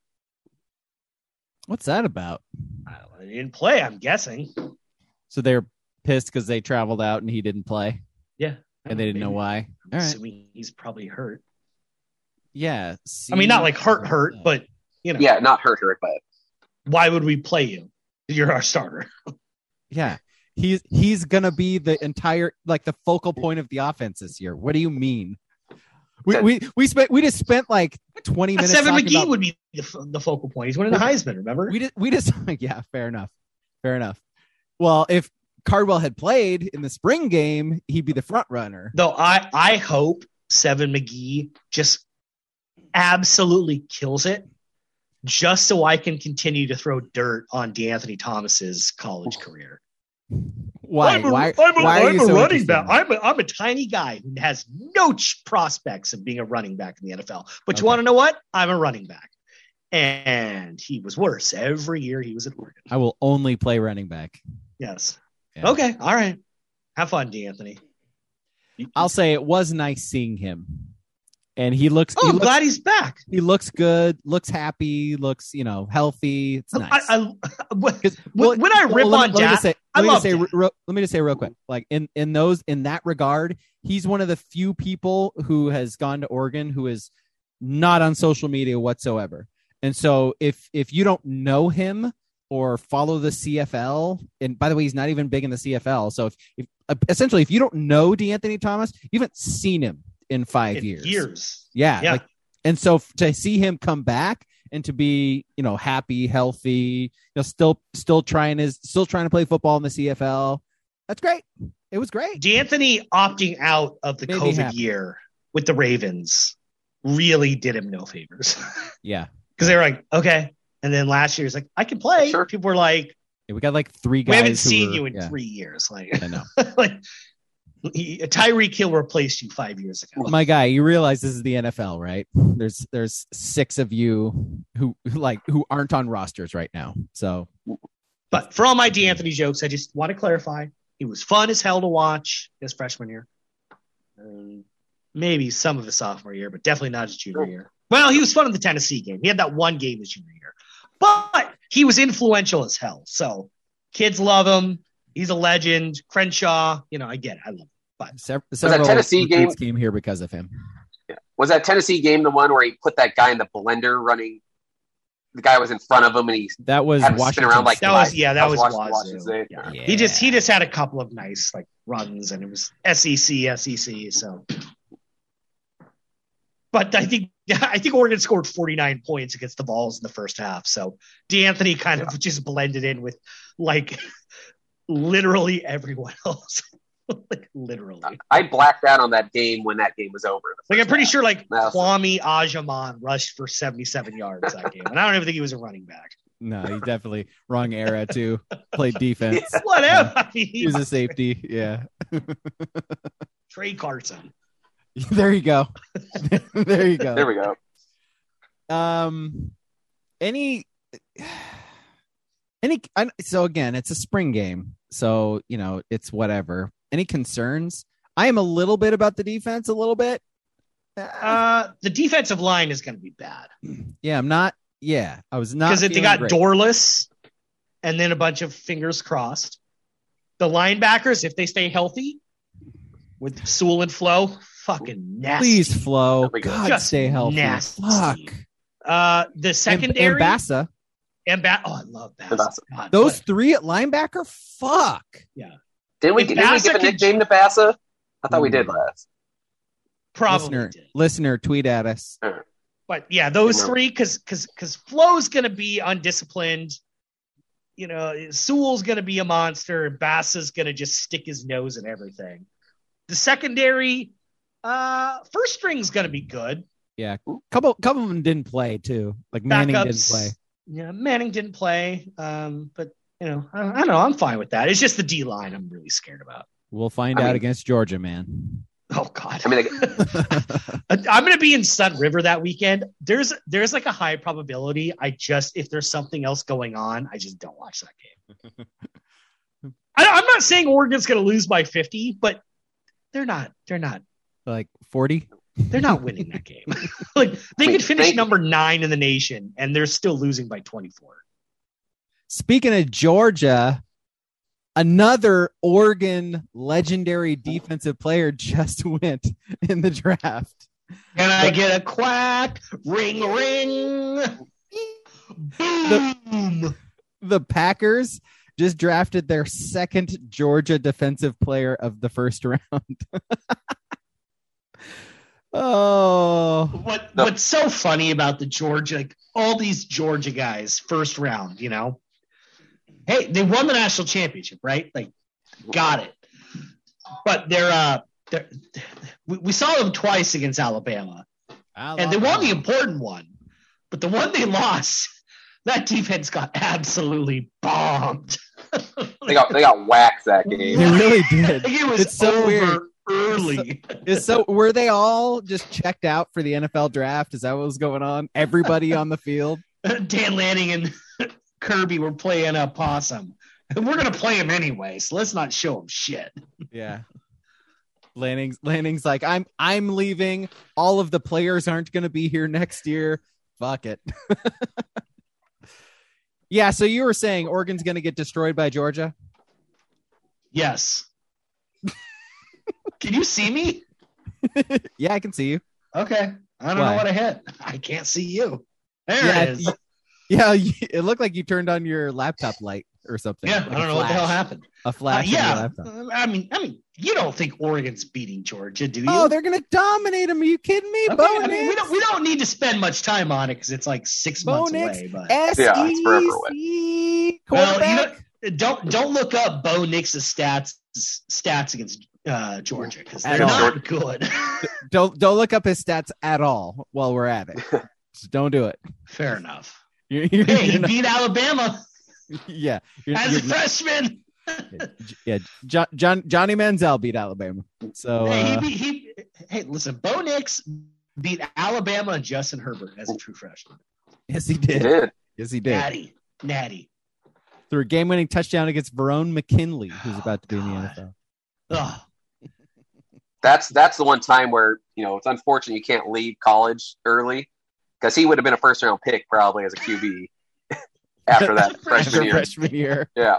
What's that about? They didn't play, I'm guessing. So they're pissed because they traveled out and he didn't play? Yeah. And they didn't know why? I'm assuming he's probably hurt. Yeah. I mean, not like hurt, but, Yeah, not hurt, but. Why would we play you? You're our starter. Yeah. He's going to be the entire, like the focal point of the offense this year. What do you mean? We just spent like 20 minutes. Seven McGee would be the focal point. He's winning the Heisman, remember? We just yeah, fair enough. Well, if Cardwell had played in the spring game, he'd be the front runner. Though I hope Seven McGee just absolutely kills it just so I can continue to throw dirt on DeAnthony Thomas's college career. Why? I'm a running back. I'm a tiny guy who has no prospects of being a running back in the NFL. But you want to know what? I'm a running back. And he was worse every year he was at Oregon. I will only play running back. Yes. Yeah. Okay. All right. Have fun, DeAnthony. I'll say it was nice seeing him. And he looks. I'm glad he's back. He looks good. Looks happy. Looks, healthy. It's nice. When I rip on Dak, let me just say real quick. Like in that regard, he's one of the few people who has gone to Oregon who is not on social media whatsoever. And so if you don't know him or follow the CFL, and by the way, he's not even big in the CFL. So if essentially if you don't know DeAnthony Thomas, you haven't seen him in 5 years. Yeah. And so to see him come back and to be, happy, healthy, still trying to play football in the CFL. That's great. It was great. DeAnthony opting out of the COVID year with the Ravens really did him no favors. Yeah. Because they were like, okay. And then last year, it's like, I can play. Sure. People were like, we got like 3 guys. We haven't seen you in 3 years. Like, I know. Tyreek Hill replaced you 5 years ago. My guy, you realize this is the NFL, right? There's 6 of you who aren't on rosters right now. So, but for all my DeAnthony jokes, I just want to clarify: he was fun as hell to watch his freshman year, maybe some of his sophomore year, but definitely not his junior year. Well, he was fun in the Tennessee game. He had that one game his junior year, but he was influential as hell. So kids love him. He's a legend. Crenshaw, I get it. I love him. But was that Tennessee game came here because of him? Yeah. Was that Tennessee game the one where he put that guy in the blender running? The guy was in front of him, and that was Washington. Around like that was Wazoo. Washington. Yeah. He just had a couple of nice runs, and it was SEC. So, but I think Oregon scored 49 points against the Vols in the first half. So DeAnthony kind of just blended in with literally everyone else. Literally. I blacked out on that game when that game was over. I'm pretty sure Kwame Ajaman rushed for 77 yards that game. And I don't even think he was a running back. No, he definitely wrong era too. Played defense. Whatever. Yeah. He was a safety. Yeah. Trey Carson. There you go. There you go. There we go. So again, it's a spring game. So, it's whatever. Any concerns? I am a little bit about the defense, a little bit. The defensive line is going to be bad. Yeah, I'm not. Yeah, I was not. Because they got Dorless and then a bunch of fingers crossed. The linebackers, if they stay healthy with Sewell and Flo, fucking nasty. Please, Flo. God, just stay healthy. Nasty. Fuck. The secondary. And Bassa. I love Bassa. God, those 3 at linebacker? Fuck. Yeah. Didn't we give a nickname to Bassa? I thought we did last. Probably listener, tweet at us. But yeah, those 3, because Flo's going to be undisciplined. Sewell's going to be a monster, and Bassa's going to just stick his nose in everything. The secondary, first string's going to be good. Yeah, couple of them didn't play too. Like Manning didn't play. Yeah, Manning didn't play. But I don't know. I'm fine with that. It's just the D line I'm really scared about. We'll find out against Georgia, man. Oh God. I'm going to be in Sun River that weekend. There's a high probability. If there's something else going on, I just don't watch that game. I'm not saying Oregon's going to lose by 50, but they're not like 40. They're not winning that game. They could finish number 9 in the nation and they're still losing by 24. Speaking of Georgia, another Oregon legendary defensive player just went in the draft. Can I get a quack? Ring, ring. Boom. The Packers just drafted their second Georgia defensive player of the first round. What's so funny about the Georgia, all these Georgia guys, first round, hey, they won the national championship, right? Got it. But we saw them twice against Alabama, and they won the important one. But the one they lost, that defense got absolutely bombed. They got waxed that game. They really I did. think it was It's so over weird. early. So were they all just checked out for the NFL draft? Is that what was going on? Everybody on the field? Dan Lanning and Kirby were playing a possum. And we're going to play him anyway, so let's not show him shit. Yeah. Lanning's like, I'm leaving. All of the players aren't going to be here next year. Fuck it. Yeah, so you were saying Oregon's going to get destroyed by Georgia? Yes. Can you see me? Yeah, I can see you. Okay. I don't Why? know what I hit. I can't see you. There Yeah, it is. Yeah, it looked like you turned on your laptop light or something. Yeah, Like I don't a know what the hell flash. happened. A flash in your Yeah. laptop. I mean, you don't think Oregon's beating Georgia, do you? Oh, they're going to dominate them. Are you kidding me? Okay, Bo I mean, Nix? we don't need to spend much time on it because it's like 6 Bo months Nix, away. But Yeah, it's forever away. SEC well, quarterback. don't look up Bo Nix's stats against Georgia because At they're all. not good. Don't look up his stats at all while we're at it. Just don't do it. Fair enough. You're Hey, he not- beat Alabama yeah. as a freshman. Yeah. Johnny Manziel beat Alabama. So Hey, listen, Bo Nix beat Alabama and Justin Herbert as a true freshman. yes, he He did. did. Yes, he did. Natty. Through a game-winning touchdown against Verone McKinley, who's about to be in the God. NFL. Ugh. That's the one time where, it's unfortunate you can't leave college early because he would have been a first round pick probably as a QB after that freshman After year. freshman year. Yeah.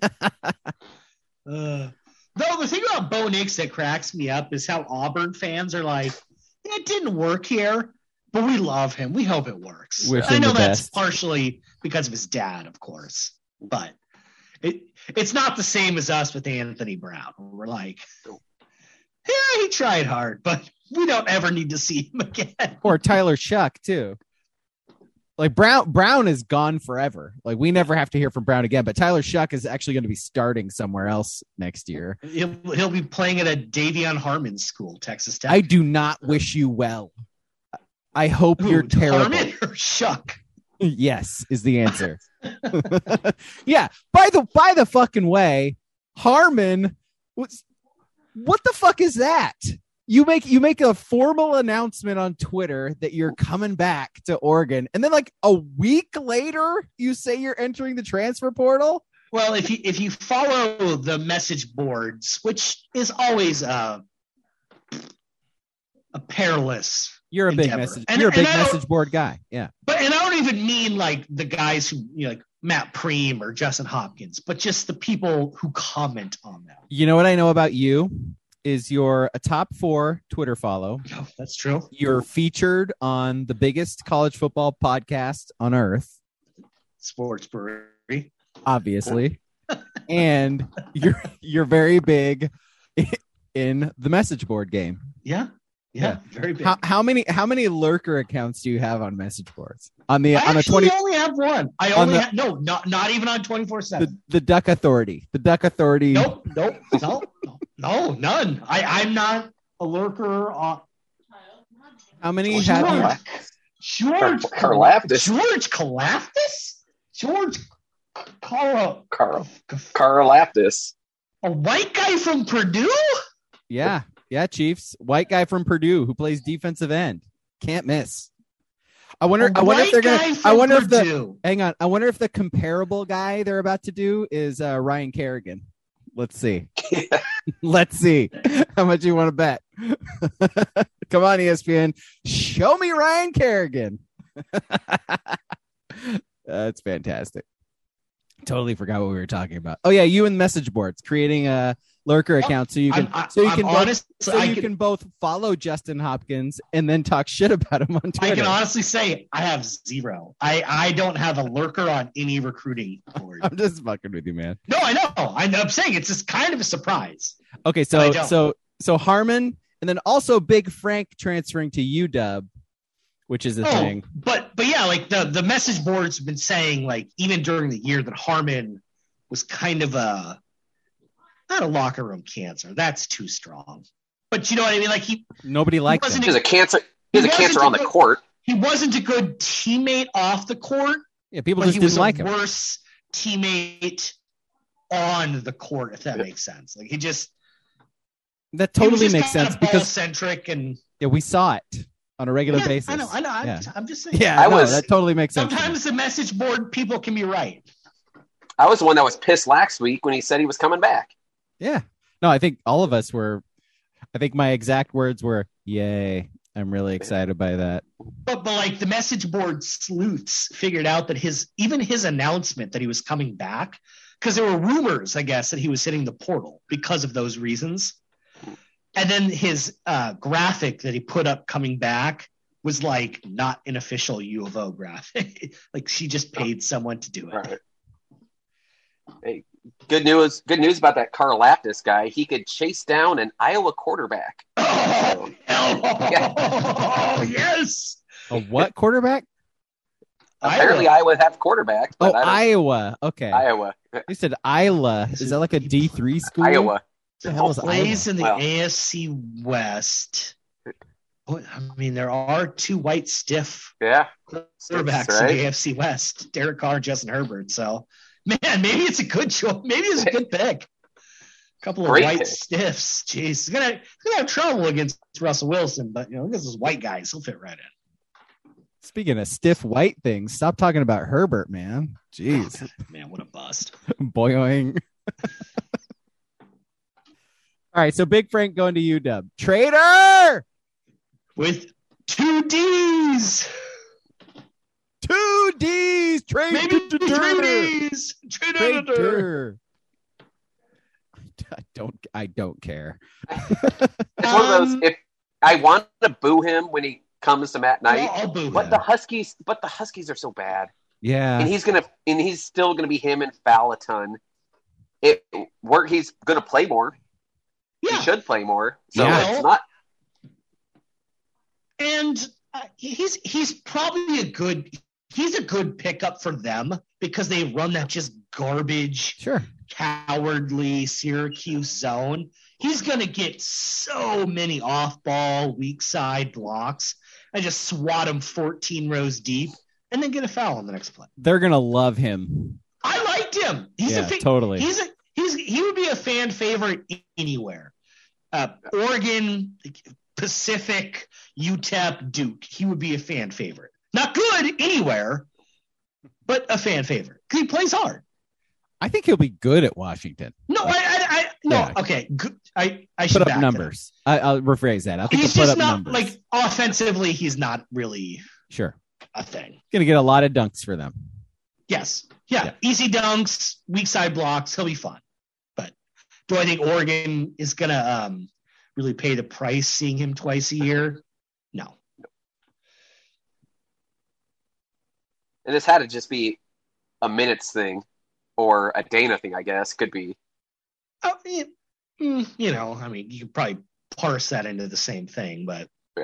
No, the thing about Bo Nix that cracks me up is how Auburn fans are like, it didn't work here, but we love him. We hope it works. Wish I him know the that's best. partially because of his dad, of course, but it's not the same as us with Anthony Brown. We're like, yeah, he tried hard, but we don't ever need to see him again. Or Tyler Shuck, too. Like Brown is gone forever. Like we never have to hear from Brown again. But Tyler Shuck is actually going to be starting somewhere else next year. He'll be playing at a Davion Harmon school, Texas Tech. I do not wish you well. I hope you're terrible. Harmon or Shuck? Yes, is the answer. Yeah. By the fucking way, Harmon, what the fuck is that? You make a formal announcement on Twitter that you're coming back to Oregon, and then like a week later, you say you're entering the transfer portal. Well, if you follow the message boards, which is always a perilous. You're a big endeavor. message. And- You're a big and I don't- message board guy. Yeah. And I don't even mean like the guys who like Matt Preem or Justin Hopkins, but just the people who comment on them. You know what I know about you is you're a top 4 Twitter follow. Oh, that's true. You're featured on the biggest college football podcast on earth, Sports Brewery. obviously, and you're very big in the message board game. Yeah, very big. How many lurker accounts do you have on message boards? On the I on a actually 20 only have one. I on only the- have not even on 24/7. the Duck Authority. The Duck Authority. Nope, no, none. I'm not a lurker on How many have you? George Karlaftis. George Kalafdis? George Karlaftis. a white guy from Purdue? Yeah, Chiefs. White guy from Purdue who plays defensive end. Can't miss. I wonder if they're gonna. I wonder if the. Hang on. I wonder if the comparable guy they're about to do is Ryan Kerrigan. Let's see. Let's see how much you want to bet. Come on, ESPN. Show me Ryan Kerrigan. That's fantastic. Totally forgot what we were talking about. Oh yeah, you and message boards creating a lurker account so you can both follow Justin Hopkins and then talk shit about him on Twitter. I can honestly say I have zero. I don't have a lurker on any recruiting board. I'm just fucking with you, man. No, I know. I'm saying it's just kind of a surprise. Okay, so Harmon and then also Big Frank transferring to UW, which is a thing. But yeah, like the message boards have been saying, like, even during the year that Harmon was kind of not a locker room cancer. That's too strong. But you know what I mean? Like nobody liked him. He's a cancer. He's a cancer on the court. he wasn't a good teammate off the court. Yeah, people But just he didn't was like a him. worse teammate on the court, if that makes sense. Like he just That he was totally just makes kind sense of because ball-centric and we saw it on a regular basis. I know. Yeah. I'm just saying. Yeah, that totally makes sense. Sometimes the message board people can be right. I was the one that was pissed last week when he said he was coming back. Yeah. No, I think all of us were. I think my exact words were, "Yay! I'm really excited by that." But like the message board sleuths figured out that his announcement that he was coming back, because there were rumors, I guess, that he was hitting the portal because of those reasons. And then his graphic that he put up coming back was like not an official U of O graphic. Like she just paid someone to do it. Right. Hey, good news about that Karlaftis guy. He could chase down an Iowa quarterback. Oh, oh yes. A what quarterback? Apparently Iowa have quarterbacks. But Iowa. Okay. Iowa. You said Iowa. Is that like a D3 school? Iowa. The hell is Plays Iowa? in the Wow. AFC West. I mean, there are two white stiff Yeah. quarterbacks Right? in the AFC West, Derek Carr and Justin Herbert. So, man, maybe it's a good choice. Maybe it's a good pick. A couple of Great white pick. stiffs. Jeez, he's gonna have trouble against Russell Wilson, but against those white guys, he'll fit right in. Speaking of stiff white things, stop talking about Herbert, man. Jeez. Man, what a bust. Boing. All right, so Big Frank going to UW. Traitor! With 2 D's. 2 D's. Maybe 3 D's. Traitor. I don't care. It's one of those. If I want to boo him when he comes to Matt Knight, I'll boo but him. the Huskies are so bad, Yeah. and he's still gonna be him and foul a ton. He's gonna play more. Yeah. He should play more. So Yeah. it's not. And he's probably a good pickup for them because they run that just garbage, Sure. cowardly Syracuse zone. He's gonna get so many off-ball, weak side blocks and just swat him 14 rows deep, and then get a foul on the next play. They're going to love him. I liked him. Totally. He would be a fan favorite anywhere. Oregon, Pacific, UTEP, Duke. He would be a fan favorite. Not good anywhere, but a fan favorite because he plays hard. I think he'll be good at Washington. No, no. Yeah. Okay, good. I should Put up back that numbers. I'll rephrase that. I think He's he'll put just up not numbers. like offensively. He's not really Sure. a thing. Going to get a lot of dunks for them. Yes, yeah. Yeah. Easy dunks, weak side blocks. He'll be fun. But do I think Oregon is gonna really pay the price seeing him twice a year? No. And this had to just be a minutes thing or a Dana thing, I guess. Could be. Oh, yeah. I mean, you could probably parse that into the same thing, but Yeah.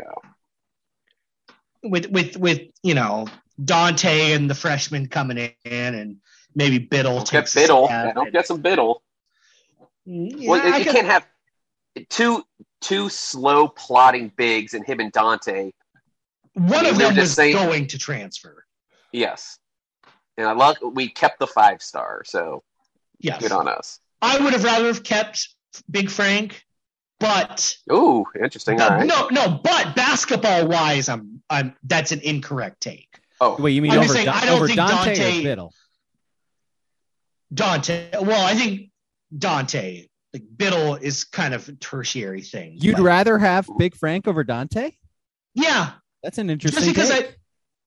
with Dante and the freshman coming in and maybe Biddle Don't get takes a Biddle. stab Don't at- get some Biddle. Yeah, Well, I you could- can't have two slow plotting bigs and him and Dante. One of we were them just was saying- going to transfer. Yes. And I love we kept the 5-star, so Yes. good on us. I would have rather have kept Big Frank, but Ooh, interesting. All right. no, but basketball wise, I'm that's an incorrect take. Oh, Wait, you mean I'm over, just saying, I don't over think Dante Dante- or Biddle? Dante, well, I think Dante, like Biddle is kind of a tertiary thing. You'd but- rather have Big Frank over Dante? yeah, That's an just interesting because take.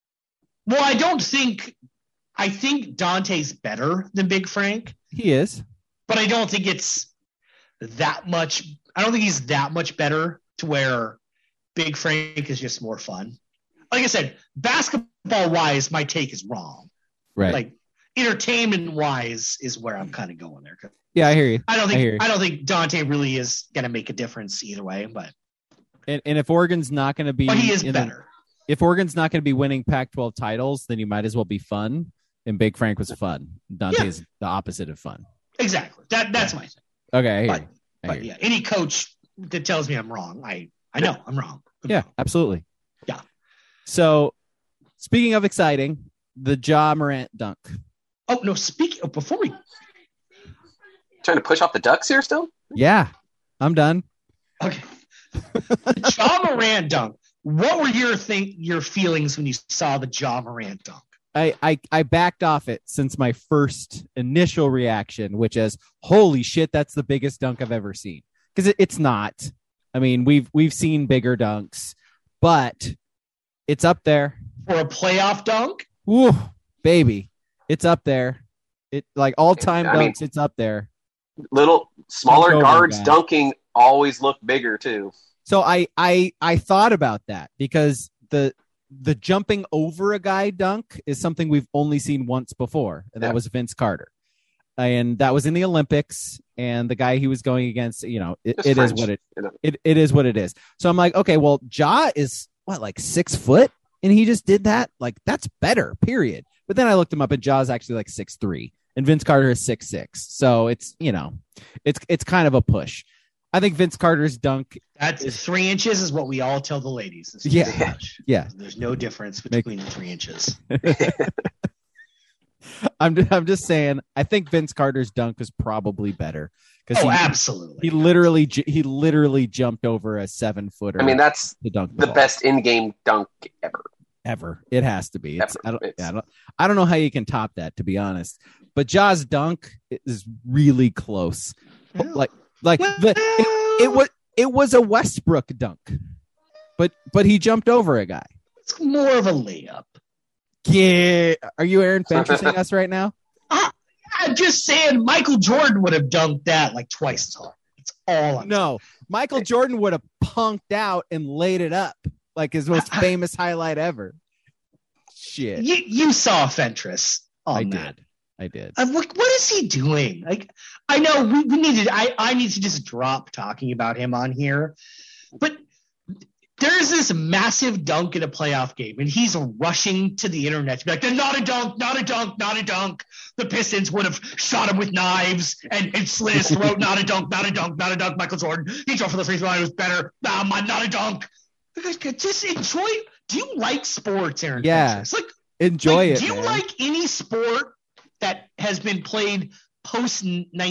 I think Dante's better than Big Frank, He is. but I don't think it's that much. I don't think he's that much better to where Big Frank is just more fun. Like I said, basketball wise, my take is wrong. Right. Like entertainment wise is where I'm kind of going there. 'Cause yeah, I hear you. I don't hear you. think Dante really is going to make a difference either way, but And if Oregon's not going to be he is in better. if Oregon's not going to be winning Pac-12 titles, then you might as well be fun. And Big Frank was fun. Dante's the opposite of fun. Exactly. That's my thing. Okay, I hear But- you. But yeah, any coach that tells me I'm wrong, I know I'm wrong. Yeah, absolutely. Yeah. So speaking of exciting, the Ja Morant dunk. Oh no! Before we Trying to push off the Ducks here still? Yeah, I'm done. okay, the Ja Morant dunk. What were your feelings when you saw the Ja Morant dunk? I backed off it since my first initial reaction, which is holy shit, that's the biggest dunk I've ever seen. Because it's not. I mean, we've seen bigger dunks, but it's up there For a playoff dunk? Ooh, baby, it's up there. It like all time I mean, dunks. It's up there. Little smaller Over, guards guy. dunking always look bigger too. So I thought about that because the jumping over a guy dunk is something we've only seen once before, and that was Vince Carter, and that was in the Olympics. And the guy he was going against, it is what it is what it is. So I'm like, okay, well, Ja is what, like 6 foot, and he just did that. Like that's better, period. But then I looked him up, and Ja's actually like 6'3", and Vince Carter is 6'6". So it's it's kind of a push. I think Vince Carter's dunk. That's 3 inches is what we all tell the ladies. It's Yeah. too much. Yeah. There's no difference between the 3 inches. I'm just saying. I think Vince Carter's dunk is probably better because Absolutely. he literally jumped over a 7-footer. I mean, that's to dunk the ball. best in-game dunk ever. It has to be. Ever. I don't know how you can top that, to be honest. But Ja's dunk is really close. Well, It was a Westbrook dunk, but he jumped over a guy. it's more of a layup. Yeah, are you Aaron Fentressing us right now? I'm just saying Michael Jordan would have dunked that like twice as hard. That's all I'm No, Michael Jordan would have punked out and laid it up like his most famous highlight ever. Shit, You saw Fentress on that. I did. I'm like, what is he doing? Like, I know we needed. I need to just drop talking about him on here, but there's this massive dunk in a playoff game, and he's rushing to the internet to be like, not a dunk, not a dunk, not a dunk. The Pistons would have shot him with knives and slit his throat. Not a dunk, not a dunk, not a dunk. Michael Jordan, he drove for the free throw. It was better. Not a dunk. Just enjoy. Do you like sports, Aaron? Yeah. Fentress? Like, Enjoy it. Do you man. like any sport that has been played post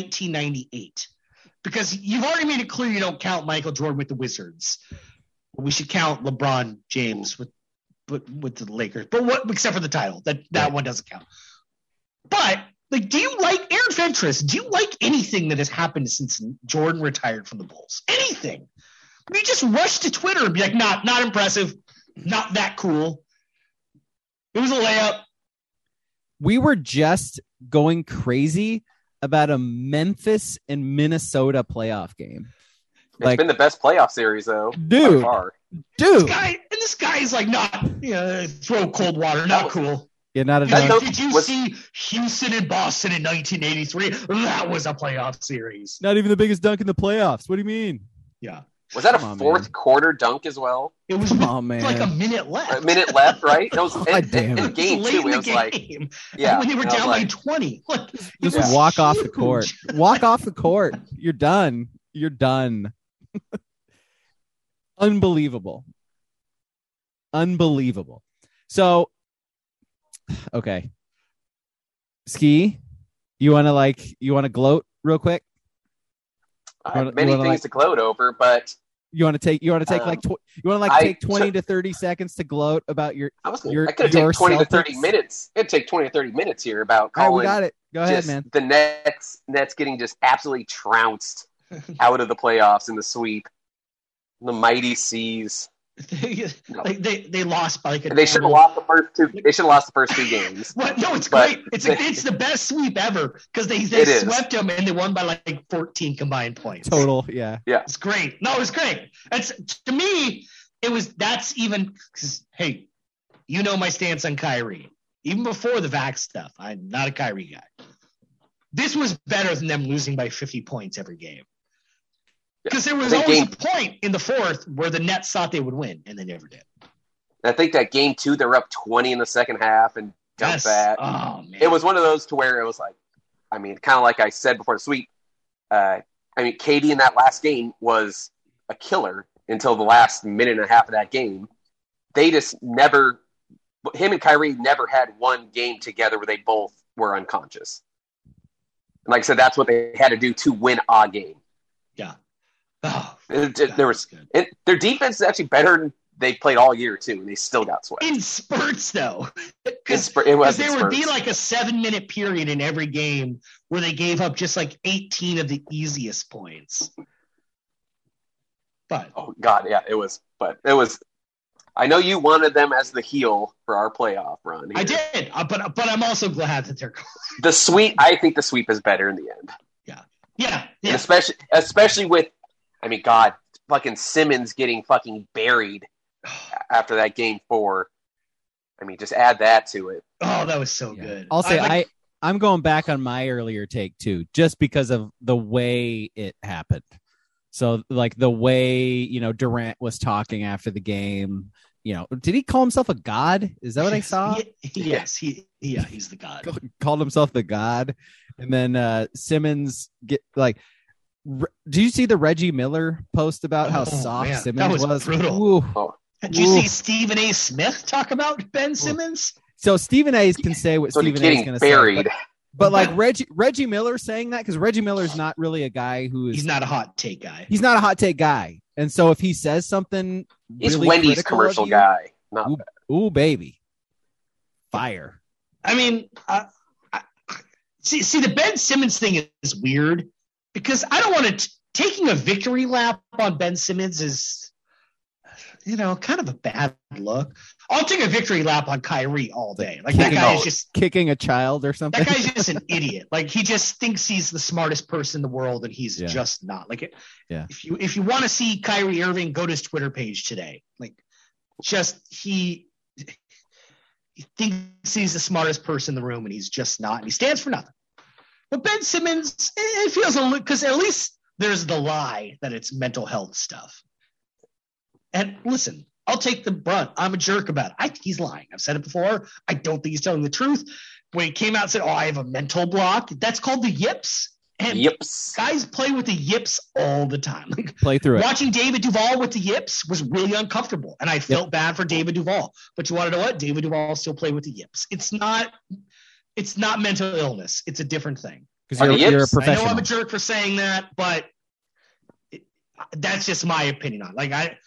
1998? Because you've already made it clear you don't count Michael Jordan with the Wizards. We should count LeBron James with the Lakers, but what except for the title that one doesn't count. But like, do you like Aaron Fentress? Do you like anything that has happened since Jordan retired from the Bulls? Anything? You just rush to Twitter and be like, not impressive, not that cool. It was a layup. We were just going crazy about a Memphis and Minnesota playoff game. It's been the best playoff series, though. Dude. By far. Dude. This guy is like not throw cold water, not cool. Yeah, not a That dunk. Did you see Houston and Boston in 1983? That was a playoff series. Not even the biggest dunk in the playoffs. What do you mean? Yeah. Was that a Come on, fourth man. quarter dunk as well? It was Come on, man. like a minute left. A minute left, right? It was God damn in it. game Late two. in It the was like, game. yeah. When they were and I was down by like, 20. Like, it Just was walk off the huge. court. Walk off the court. You're done. You're done. Unbelievable. So, okay. Ski, you want to gloat real quick? I have many things to gloat over, but You want to take take 20 to 30 seconds to gloat about your. I could your have taken 20 to 30 Celtics? minutes. It'd take 20 to 30 minutes here about All right, calling we got it. Go ahead, just man. the Nets getting just absolutely trounced out of the playoffs in the sweep. The mighty C's. Like they lost by like a They should have lost the first two. They should have lost the first two games. What? No, it's But- great. It's the best sweep ever because they It is. swept them and they won by like 14 combined points. Total, yeah. It's great. No, it's great. It's to me, that's even because hey, you know my stance on Kyrie. Even before the Vax stuff, I'm not a Kyrie guy. This was better than them losing by 50 points every game. Because there was I think always game- a point in the fourth where the Nets thought they would win, and they never did. I think that game two, they were up 20 in the second half and dumped that. Oh man, It was one of those to where it was like, I mean, kind of like I said before the sweep. Katie in that last game was a killer until the last minute and a half of that game. They just never him and Kyrie never had one game together where they both were unconscious. And like I said, that's what they had to do to win a game. Yeah. Oh, Their defense is actually better than they played all year too, and they still got swept. in spurts, though. Because It was there in would be spurts. like a 7-minute period in every game where they gave up just like 18 of the easiest points. But Oh God, yeah, it was. But it was. I know you wanted them as the heel for our playoff run. I here. did, but I'm also glad that they're The sweep. I think the sweep is better in the end, yeah. and especially with. I mean, God, fucking Simmons getting fucking buried after that game 4. I mean, just add that to it. Oh, that was so Yeah. good. I'll say I'm going back on my earlier take too, just because of the way it happened. So like the way, Durant was talking after the game, did he call himself a god? Is that what I saw? Yes, he's the god. Called himself the god. And then Simmons do you see the Reggie Miller post about how soft man, Simmons that was brutal. Ooh. Oh, Did you see Stephen A. Smith talk about Ben Simmons? So Stephen A. can say what so he's Stephen A. is getting going to buried. say. But like Reggie Miller saying that, because Reggie Miller's not really a guy who is. He's not a hot take guy. He's not a hot take guy. And so if he says something, He's really Wendy's critical commercial of you, guy. Not Ooh, ooh, baby, fire. I mean, see, the Ben Simmons thing is weird because I don't want to. Taking a victory lap on Ben Simmons is, kind of a bad look. I'll take a victory lap on Kyrie all day. Like that guy is just kicking a child or something. that guy's just an idiot. Like he just thinks he's the smartest person in the world, and he's just not. Like, if you want to see Kyrie Irving, go to his Twitter page today. Like, just he thinks he's the smartest person in the room, and he's just not. And he stands for nothing. But Ben Simmons, it feels a little because at least there's the lie that it's mental health stuff. And listen, I'll take the brunt. I'm a jerk about it. I think he's lying. I've said it before. I don't think he's telling the truth. When he came out and said, I have a mental block, that's called the yips. And yips. guys play with the yips all the time. Like, Play through it. watching David Duvall with the yips was really uncomfortable. And I felt bad for David Duvall. But you want to know what? David Duvall still played with the yips. It's not mental illness. It's a different thing. Because Are the you're a yips? I know professional. I'm a jerk for saying that, but that's just my opinion on it. Like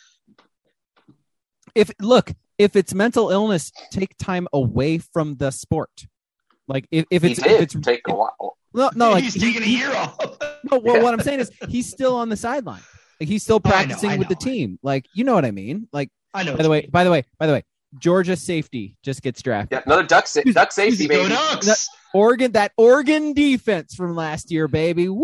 If it's mental illness, take time away from the sport. Like if He it's did take a while. no, like he's taking a year off. No, well, what I'm saying is he's still on the sideline. Like he's still I know, practicing I with the know. team. Like, you know what I mean? Like, I know. by the way, Georgia safety just gets drafted. Yeah, another duck safety, Go baby. Ducks. Oregon defense from last year, baby. Woo!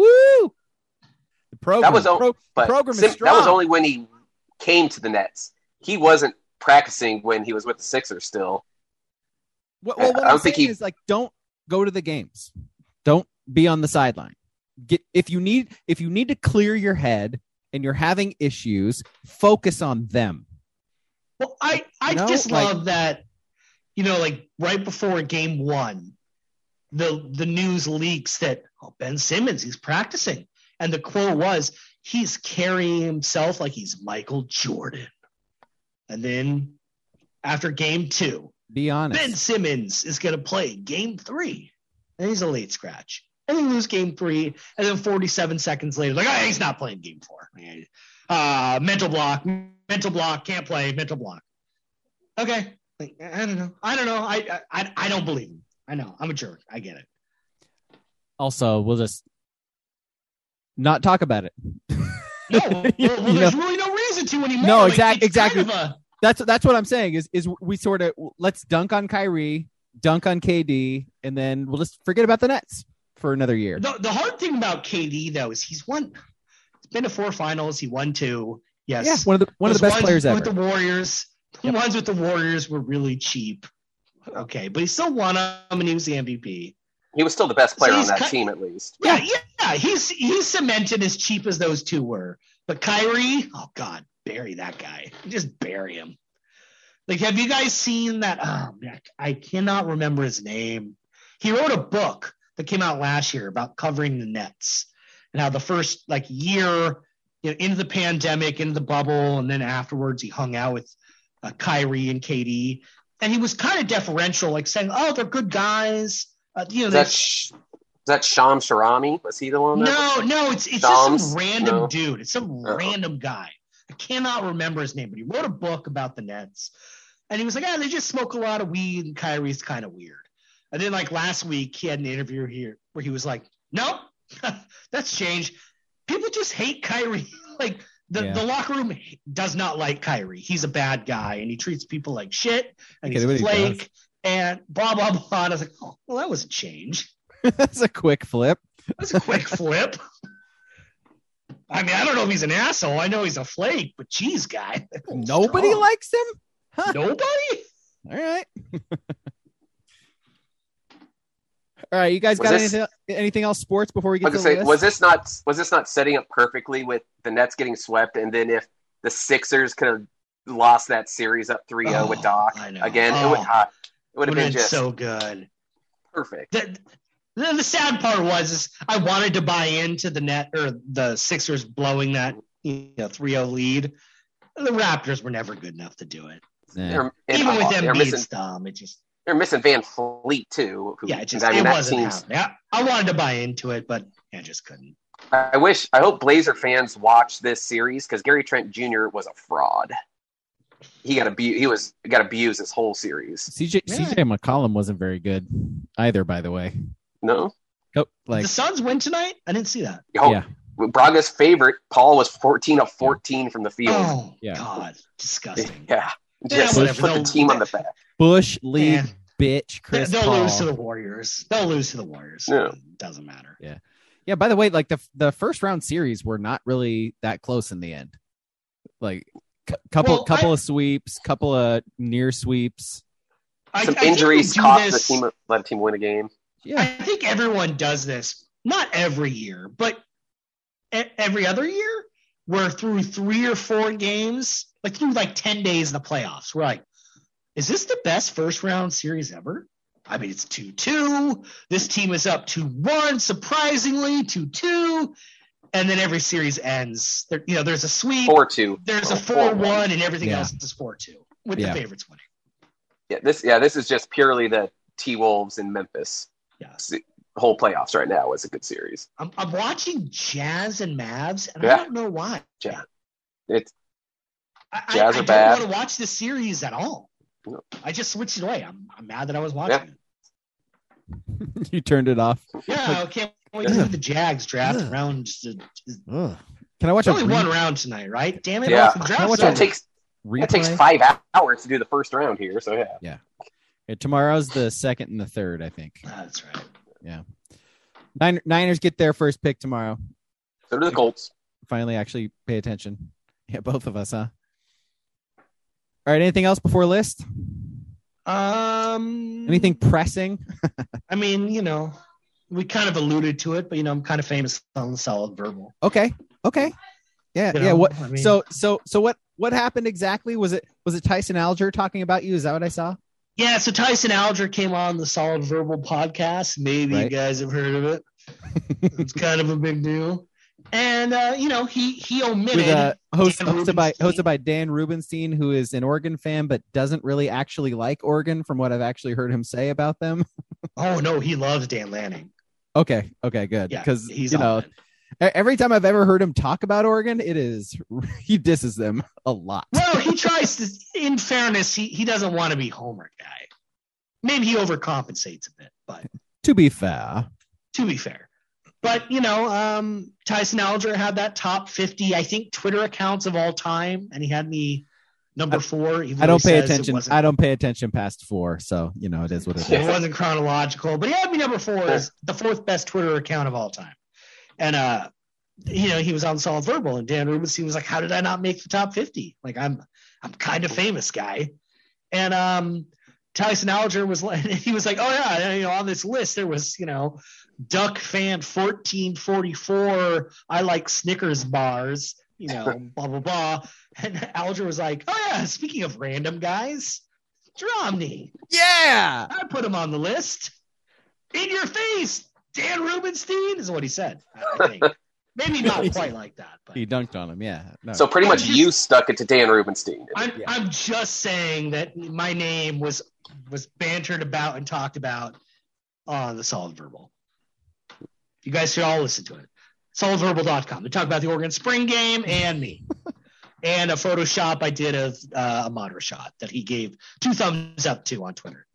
The program, That was the program is That strong. was only when he came to the Nets. He wasn't practicing when he was with the Sixers still. What I I'm don't think saying he- is like, don't go to the games. Don't be on the sideline. If you need to clear your head and you're having issues, focus on them. Well, I No, just like- love that, like right before game 1, the news leaks that Ben Simmons, he's practicing. And the quote was, he's carrying himself like he's Michael Jordan. And then after game 2, Be honest. Ben Simmons is going to play game 3. And he's a late scratch. And they lose game 3. And then 47 seconds later, like, he's not playing game 4. Mental block, can't play, mental block. Okay. Like, I don't know. I don't believe him. I know. I'm a jerk. I get it. Also, we'll just not talk about it. No, well, You there's know? really no reason to anymore. No, Like, exactly. it's kind of a- That's what I'm saying is we sort of let's dunk on Kyrie, dunk on KD, and then we'll just forget about the Nets for another year. The hard thing about KD though is he's been to 4 finals. He won 2. Yes, Yeah, one of the best ones players ever. with the Warriors. The Yep. ones with the Warriors were really cheap. Okay, but he still won them, and he was the MVP. He was still the best player So on he's that team, at least. Yeah. He's cemented as cheap as those 2 were. But Kyrie, oh God, bury that guy. Just bury him. Like, have you guys seen that? Oh, man, I cannot remember his name. He wrote a book that came out last year about covering the Nets and how the first year, into the pandemic, into the bubble, and then afterwards he hung out with Kyrie and KD. and he was kind of deferential, like saying, "Oh, they're good guys." Is that Sham Sharami? Was he the one? No, it's just some random dude. It's some random guy. I cannot remember his name, but he wrote a book about the Nets, and he was like, they just smoke a lot of weed, and Kyrie's kind of weird. And then like last week, he had an interview here where he was like, "No, that's changed. People just hate Kyrie. Like the locker room does not like Kyrie. He's a bad guy, and he treats people like shit, and he's a flake, and blah blah blah." And I was like, "Oh, well, that was a change." That's a quick flip. That's a quick flip. I mean, I don't know if he's an asshole. I know he's a flake, but geez, guy. Nobody likes him? Huh. Nobody? All right. All right, you guys got anything else sports before we get to the list? Was this not setting up perfectly with the Nets getting swept, and then if the Sixers could have lost that series up 3-0 with Doc again, it would have been just so good. Perfect. The sad part was I wanted to buy into the Sixers blowing that 3-0 lead. The Raptors were never good enough to do it. Nah. Even with them being dumb, they're missing Van Fleet too. It wasn't happening. I wanted to buy into it, but I just couldn't. I hope Blazer fans watch this series because Gary Trent Jr. was a fraud. He got abused this whole series. CJ McCollum wasn't very good either, by the way. No. Nope. Did the Suns win tonight? I didn't see that. Yeah. Braga's favorite, Paul, was 14 of 14 from the field. Oh, God. Disgusting. Yeah. Just put the team on the back. Bush league bitch Chris They'll Paul. lose to the Warriors. Yeah. It doesn't matter. Yeah. Yeah, by the way, like the first round series were not really that close in the end. Like couple of sweeps, couple of near sweeps. Some injuries cost the team, let a team win a game. Yeah. I think everyone does this, not every year, but every other year. We're through 3 or 4 games, like through 10 days in the playoffs. We're like, is this the best first round series ever? I mean, it's 2-2. This team is up 2-1, surprisingly 2-2. And then every series ends. There's a sweep. 4-2. There's a 4-1, and everything else is 4-2 with the favorites winning. This is just purely the T-Wolves in Memphis. Yes. The whole playoffs right now is a good series. I'm watching Jazz and Mavs, and I don't know why. Jazz I are don't bad. want to watch this series at all. No. I just switched it away. I'm mad that I was watching it. You turned it off. Yeah, I can't wait to see the Jags draft round. Can I watch only one round tonight, right? Damn it! Yeah. It takes 5 hours to do the first round here. So yeah. Tomorrow's the second and the third, I think. That's right. Yeah. Niners get their first pick tomorrow. So do the Colts. Finally, actually pay attention. Yeah, both of us, huh? All right. Anything else before list? Anything pressing? I mean, we kind of alluded to it, but I'm kind of famous on the solid verbal. Okay. Yeah. What? I mean, so what happened exactly? Was it Tyson Alger talking about you? Is that what I saw? Yeah. So Tyson Alger came on the Solid Verbal podcast. Maybe you guys have heard of it. It's kind of a big deal. And he omitted hosted by Dan Rubenstein, who is an Oregon fan but doesn't really actually like Oregon, from what I've actually heard him say about them. Oh no, he loves Dan Lanning. Okay, good. Because he's every time I've ever heard him talk about Oregon, he disses them a lot. Well, he tries to. In fairness, he doesn't want to be Homer guy. Maybe he overcompensates a bit, but to be fair. But, Tyson Alger had that top 50, I think, Twitter accounts of all time, and he had me number 4. I don't pay attention. I don't pay attention past 4, so, it is what it is. It wasn't chronological, but he had me number 4 as the 4th best Twitter account of all time. And, he was on Solid Verbal, and Dan Rubenstein was like, how did I not make the top 50? Like, I'm kind of famous guy. And Tyson Alger was like, he was like, oh, yeah, on this list, there was, Duck fan 1444. I like Snickers bars, blah, blah, blah. And Alger was like, oh, yeah, speaking of random guys, Romney. Yeah. I put him on the list. In your face, Dan Rubenstein is what he said, I think. Maybe not quite like that. But He dunked on him. Yeah. No. So pretty much you stuck it to Dan Rubenstein. I'm just saying that my name was bantered about and talked about on the Solid Verbal. You guys should all listen to it. SolidVerbal.com. They talk about the Oregon Spring game and me. And a Photoshop I did of a Madra shot that he gave 2 thumbs up to on Twitter.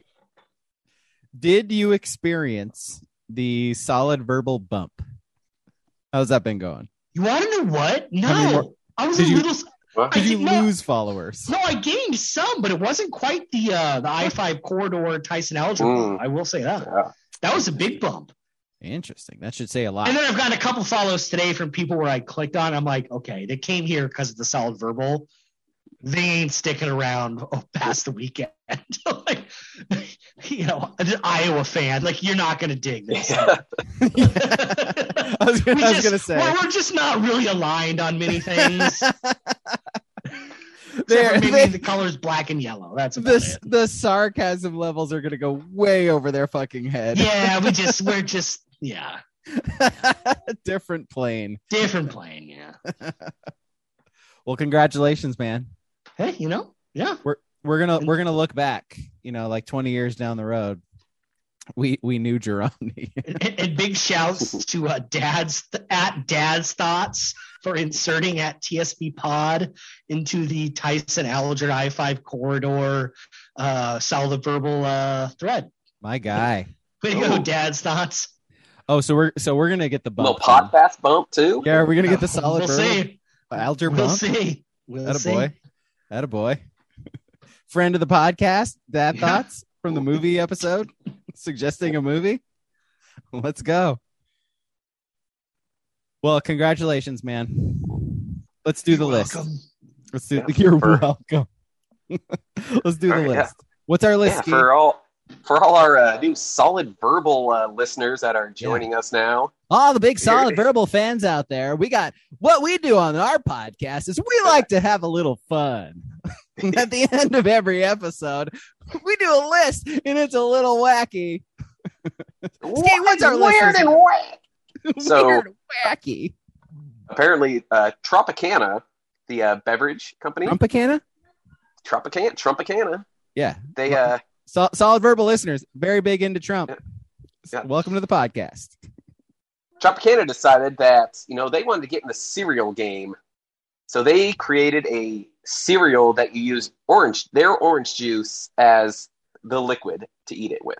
Did you experience the Solid Verbal bump? How's that been going? You want to know what? How many No. more- I was Did a you- little... Did you No. lose followers? No, I gained some, but it wasn't quite the I-5 corridor Tyson Alger bump. I will say that. Yeah. That was a big bump. Interesting. That should say a lot. And then I've gotten a couple follows today from people where I clicked on. I'm like, okay, they came here because of the Solid Verbal. They ain't sticking around past the weekend. Like, you know, an Iowa fan, like, you're not going to dig this. I was going to say. We're just not really aligned on many things. They're- Maybe they- the color's black and yellow. That's about it. the sarcasm levels are going to go way over their fucking head. Yeah, we're just yeah, Different plane. different plane. Yeah. Well, congratulations, man. Hey, you know, yeah. We're gonna look back, you know, like 20 years down the road. We knew Gironi. And big shouts to Dad's Thoughts for inserting at TSB Pod into the Tyson Alger I-5 corridor Solid Verbal thread. My guy. Way to go, Dad's Thoughts. Oh, so we're gonna get the bump. Little podcast bump too. Yeah, we're gonna get the Solid We'll Verbal see. Alger We'll bump. see. We'll see. Attaboy. Attaboy. Friend of the podcast, Dad Yeah. Thoughts from the movie episode, suggesting a movie. Let's go. Well, congratulations, man. Let's do the list. Welcome. Let's do. Yeah, You're for- welcome. Let's do the All right, list. What's our list? Yeah, Steve? for all our new Solid Verbal listeners that are joining us now. All the big Solid Verbal fans out there, we got what we do on our podcast is we like to have a little fun. At the end of every episode, we do a list and it's a little wacky. Steve, what's our list? Weird and wack. So- Weird and wacky. Apparently, Tropicana, the beverage company, Trumpicana? Tropicana, Yeah. they Solid Verbal listeners, very big into Trump. Yeah. Welcome to the podcast. Tropicana decided that, you know, they wanted to get in the cereal game. So they created a cereal that you use their orange juice as the liquid to eat it with.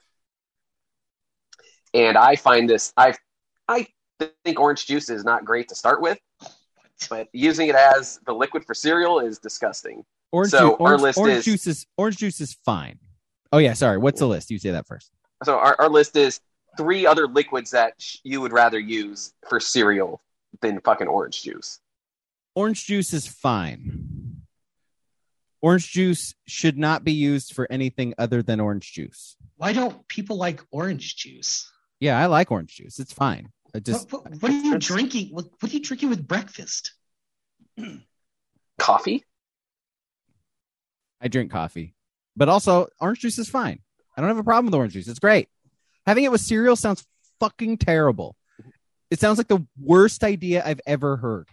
And I find this, I think orange juice is not great to start with, but using it as the liquid for cereal is disgusting. Orange, So ju- our orange, list orange is- juice is fine. Oh yeah, sorry. What's the list? You say that first. So our list is 3 other liquids that you would rather use for cereal than fucking orange juice. Orange juice is fine. Orange juice should not be used for anything other than orange juice. Why don't people like orange juice? Yeah, I like orange juice. It's fine. It just What are you drinking? What are you drinking with breakfast? Coffee? I drink coffee. But also orange juice is fine. I don't have a problem with orange juice. It's great. Having it with cereal sounds fucking terrible. It sounds like the worst idea I've ever heard.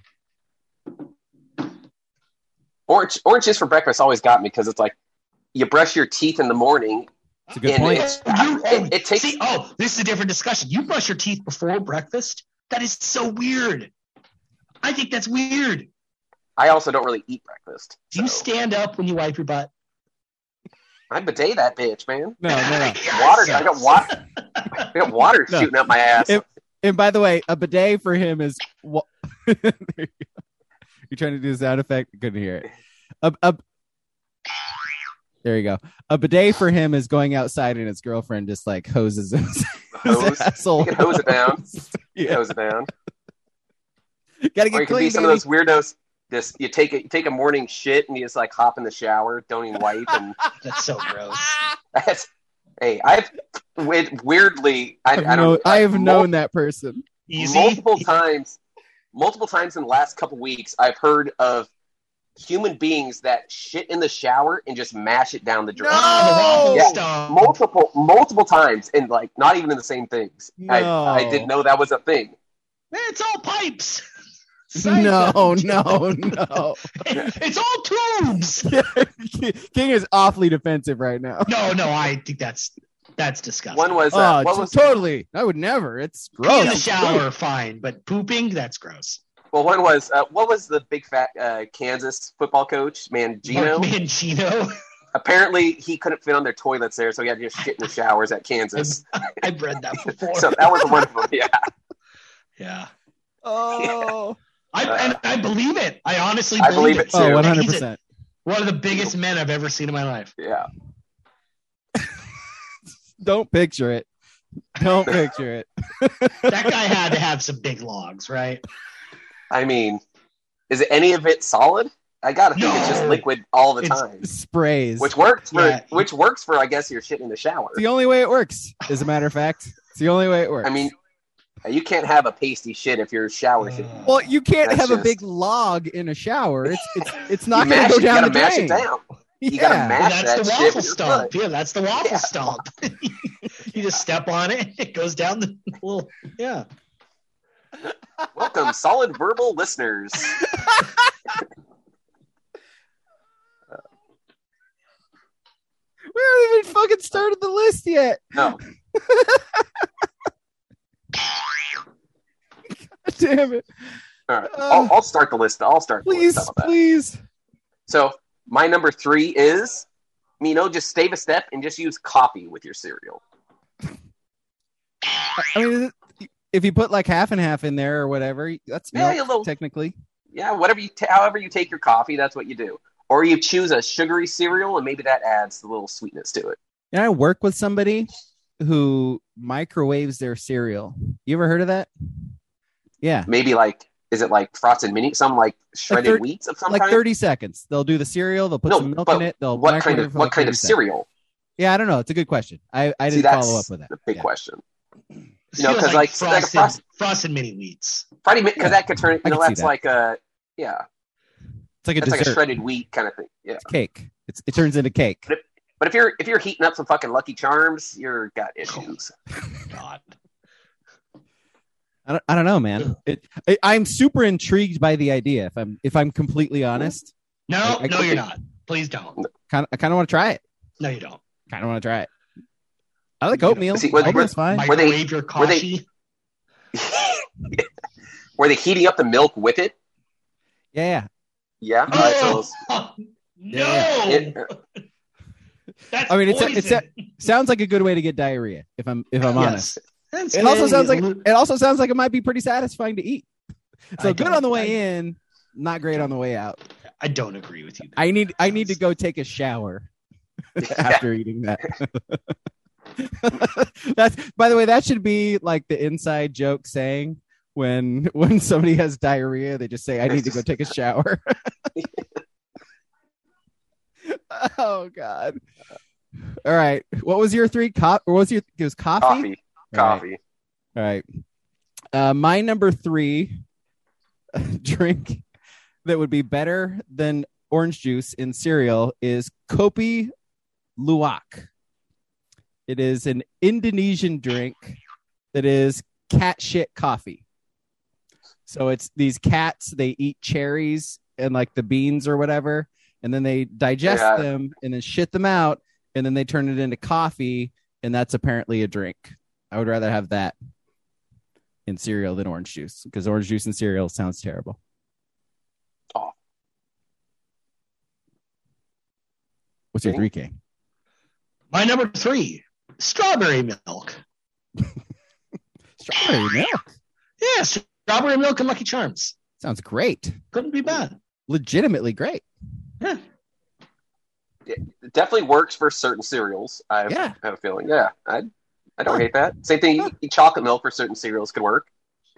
Orange juice for breakfast always got me because it's like you brush your teeth in the morning. It's a good and point. It takes. See, this is a different discussion. You brush your teeth before breakfast? That is so weird. I think that's weird. I also don't really eat breakfast. Do you so. stand up when you wipe your butt? I bidet that bitch, man. No. Water. I got water. I got water No. shooting up my ass. And by the way, a bidet for him is there you go. You're trying to do the sound effect. Couldn't hear it. There you go. A bidet for him is going outside and his girlfriend just like hoses his Hose. asshole. You can hose it down. Yeah. Hose it down. Gotta Or get you can clean, be some of those weirdos. Just you take a morning shit and you just like hop in the shower, don't even wipe, and That's so gross. that's. Hey, I've weirdly. I have known that person. Easy. multiple times in the last couple weeks. I've heard of human beings that shit in the shower and just mash it down the drain. Oh, the waffle Yeah. stone. Multiple times, and like not even in the same things. No. I didn't know that was a thing. Man, it's all pipes. No. It's all tubes. King is awfully defensive right now. No, I think that's disgusting. One was totally. I would never. It's Pee gross. in the shower, fine, but pooping, that's gross. Well, one was what was the big fat Kansas football coach Mangino? Mangino. Apparently, he couldn't fit on their toilets there, so he had to just shit in the showers at Kansas. I've read that before. So that was one of them. Yeah. Yeah. Oh. I believe it. I honestly I believe it too. Oh, He's 100%. one of the biggest men I've ever seen in my life. Yeah. Don't picture it. Don't picture it. That guy had to have some big logs, right? I mean, is any of it solid? I gotta think it's just liquid all the time, Sprays. which works for I guess your shit in the shower. It's the only way it works, as a matter of fact. It's the only way it works. I mean, you can't have a pasty shit if your shower shit. well, you can't That's have a just- big log in a shower. It's not You going to go down the gotta mash drain. it down. You Yeah. gotta mash That's that the shit waffle with your stomp. foot. Yeah, that's the waffle Yeah. stomp. You just step on it, it goes down the little. Yeah. Welcome, solid verbal listeners. We haven't even fucking started the list yet. No, God damn it. all right. I'll start the list. I'll start the Please, list. How about that? please. So my number 3 is, just stave a step and just use coffee with your cereal. I mean, if you put like half and half in there or whatever, that's Yeah, milk, a little- technically. Yeah, however you take your coffee, that's what you do. Or you choose a sugary cereal, and maybe that adds a little sweetness to it. And I work with somebody who microwaves their cereal. You ever heard of that? Yeah. Maybe is it like frosted mini, some like shredded wheats of some Like kind? 30 seconds. They'll do the cereal. They'll put some milk but in it. They'll what kind microwave of for like 30 seconds. cereal? Yeah, I don't know. It's a good question. I See, didn't that's follow up with that. the big Yeah. question. This You know, feels 'cause like frosted mini wheats. Because that could turn. I can see That's that. like a It's like a that's dessert. like a shredded wheat kind of thing. Yeah. It's cake. It turns into cake. But if you're heating up some fucking Lucky Charms, you're got issues. God. I don't know, man. I'm super intrigued by the idea. If I'm completely honest, No, I- no, you're not. Please don't. I kind of want to try it. No, you don't. Kind of want to try it. I like oatmeal. See, were- Oatmeal's fine. Were they- Microwave your were they- coffee. Were they heating up the milk with it? Yeah. Yeah. All right, so Oh, no. it- That's I mean, poison. Sounds like a good way to get diarrhea. If I'm honest, That's it also good. sounds like it might be pretty satifying to eat. So I good don't- on the way in, not great on the way out. I don't agree with you. I need to go take a shower after eating that. That's, by the way, that should be like the inside joke saying when somebody has diarrhea, they just say, "I need to go take a shower." Oh God! All right, what was your 3? It was coffee. coffee. All right. My number 3 drink that would be better than orange juice in cereal is Kopi Luwak. It is an Indonesian drink that is cat shit coffee. So it's these cats, they eat cherries and like the beans or whatever, and then they digest them and then shit them out, and then they turn it into coffee, and that's apparently a drink. I would rather have that in cereal than orange juice, because orange juice and cereal sounds terrible. Oh. What's your 3K? My number 3, strawberry milk. Strawberry milk. Yeah, strawberry milk and Lucky Charms. Sounds great. Couldn't be bad. Legitimately great. Yeah. It definitely works for certain cereals. I have a feeling. Yeah, I don't hate that. Same thing. Chocolate milk for certain cereals could work.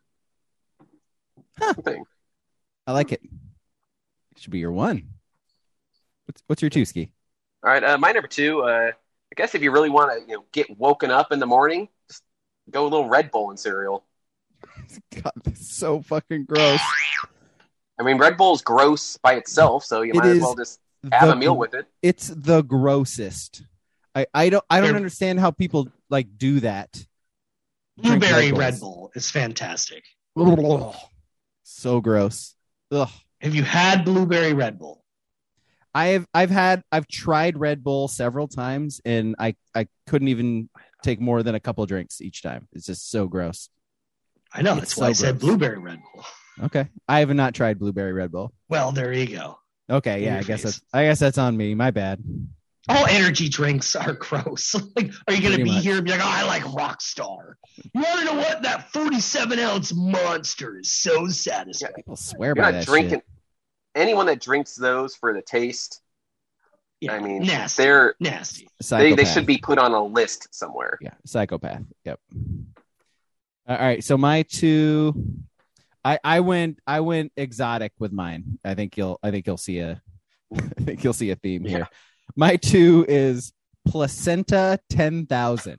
Thing. I like it. It should be your 1. What's your 2, Ski? All right, my number 2. I guess if you really want to, get woken up in the morning, just go a little Red Bull in cereal. God, that's so fucking gross. I mean, Red Bull's gross by itself, so you might as well just have a meal with it. It's the grossest. I don't understand how people like do that. Drink Blueberry Bulls. Red Bull is fantastic. So gross. Ugh. Have you had blueberry Red Bull? I've tried Red Bull several times, and I couldn't even take more than a couple drinks each time. It's just so gross. I know. It's That's why I so said gross. blueberry Red Bull. Okay, I have not tried blueberry Red Bull. Well, there you go. Okay, In yeah, your face. I guess that's on me. My bad. All energy drinks are gross. Like, are you going to Pretty be much. here and be like, oh, I like Rockstar? You want to know what? That 47-ounce monster is so satisfying. People swear You're by not that drinking. shit. Anyone that drinks those for the taste, Yeah, I mean, nasty. they're Nasty. they Psychopath. should be put on a list somewhere. Yeah, psychopath. Yep. All right, so my two, I went exotic with mine. I think you'll see a theme here. Yeah. My two is placenta 10,000.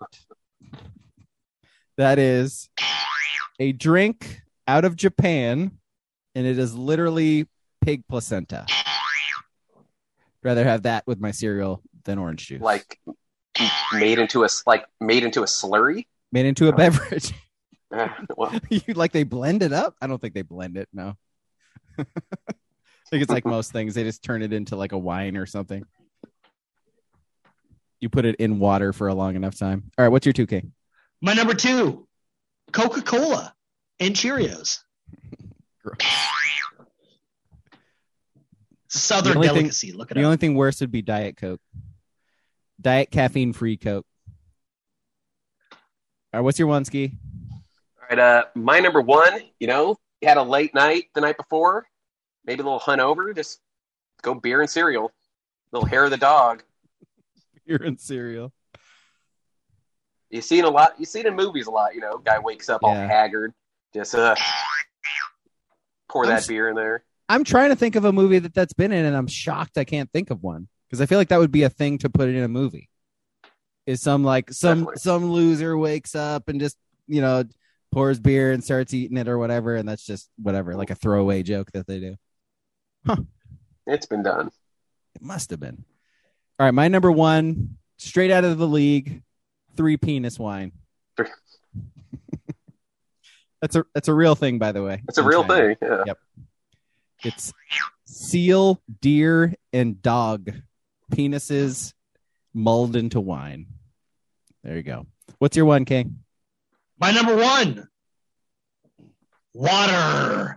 That is a drink out of Japan, and it is literally pig placenta. Rather have that with my cereal than orange juice. Like made into a slurry. Made into a beverage. Well, They blend it up? I don't think they blend it. No. I think it's like most things. They just turn it into like a wine or something. You put it in water for a long enough time. All right, what's your 2K? My number 2, Coca-Cola and Cheerios. Southern The only thing- delicacy. Look it The up. only thing worse would be Diet Coke. Diet caffeine-free Coke. All right, what's your one, Ski? all right. My number 1. You had a late night the night before, maybe a little hungover. Just go beer and cereal. Little hair of the dog. You're in cereal. You see it a lot. You see it in movies a lot. Guy wakes up all Yeah. haggard. Just pour I'm that s- beer in there. I'm trying to think of a movie that's been in, and I'm shocked I can't think of one because I feel like that would be a thing to put in a movie. Is some Definitely. loser wakes up and just pours beer and starts eating it or whatever, and that's just whatever, like a throwaway joke that they do. It's been done. It must have been. All right, my number 1, straight out of the league, 3 penis wine. That's a real thing, by the way. It's a in real China. thing. Yeah. Yep. It's seal, deer, and dog penises mulled into wine. There you go. What's your 1, King? My number 1, water.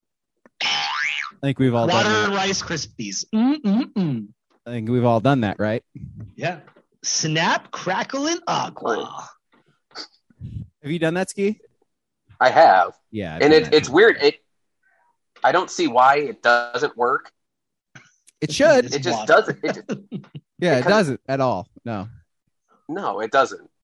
I think we've all Water done and that. Rice Krispies. Mm-mm-mm. I think we've all done that, right? Yeah. Snap, crackle, and agua. Have you done that, Ski? I have. Yeah. I've And done that. it's weird. I don't see why it doesn't work. It should. It's It just water. doesn't. Yeah, it because- doesn't at all. No. No, it doesn't.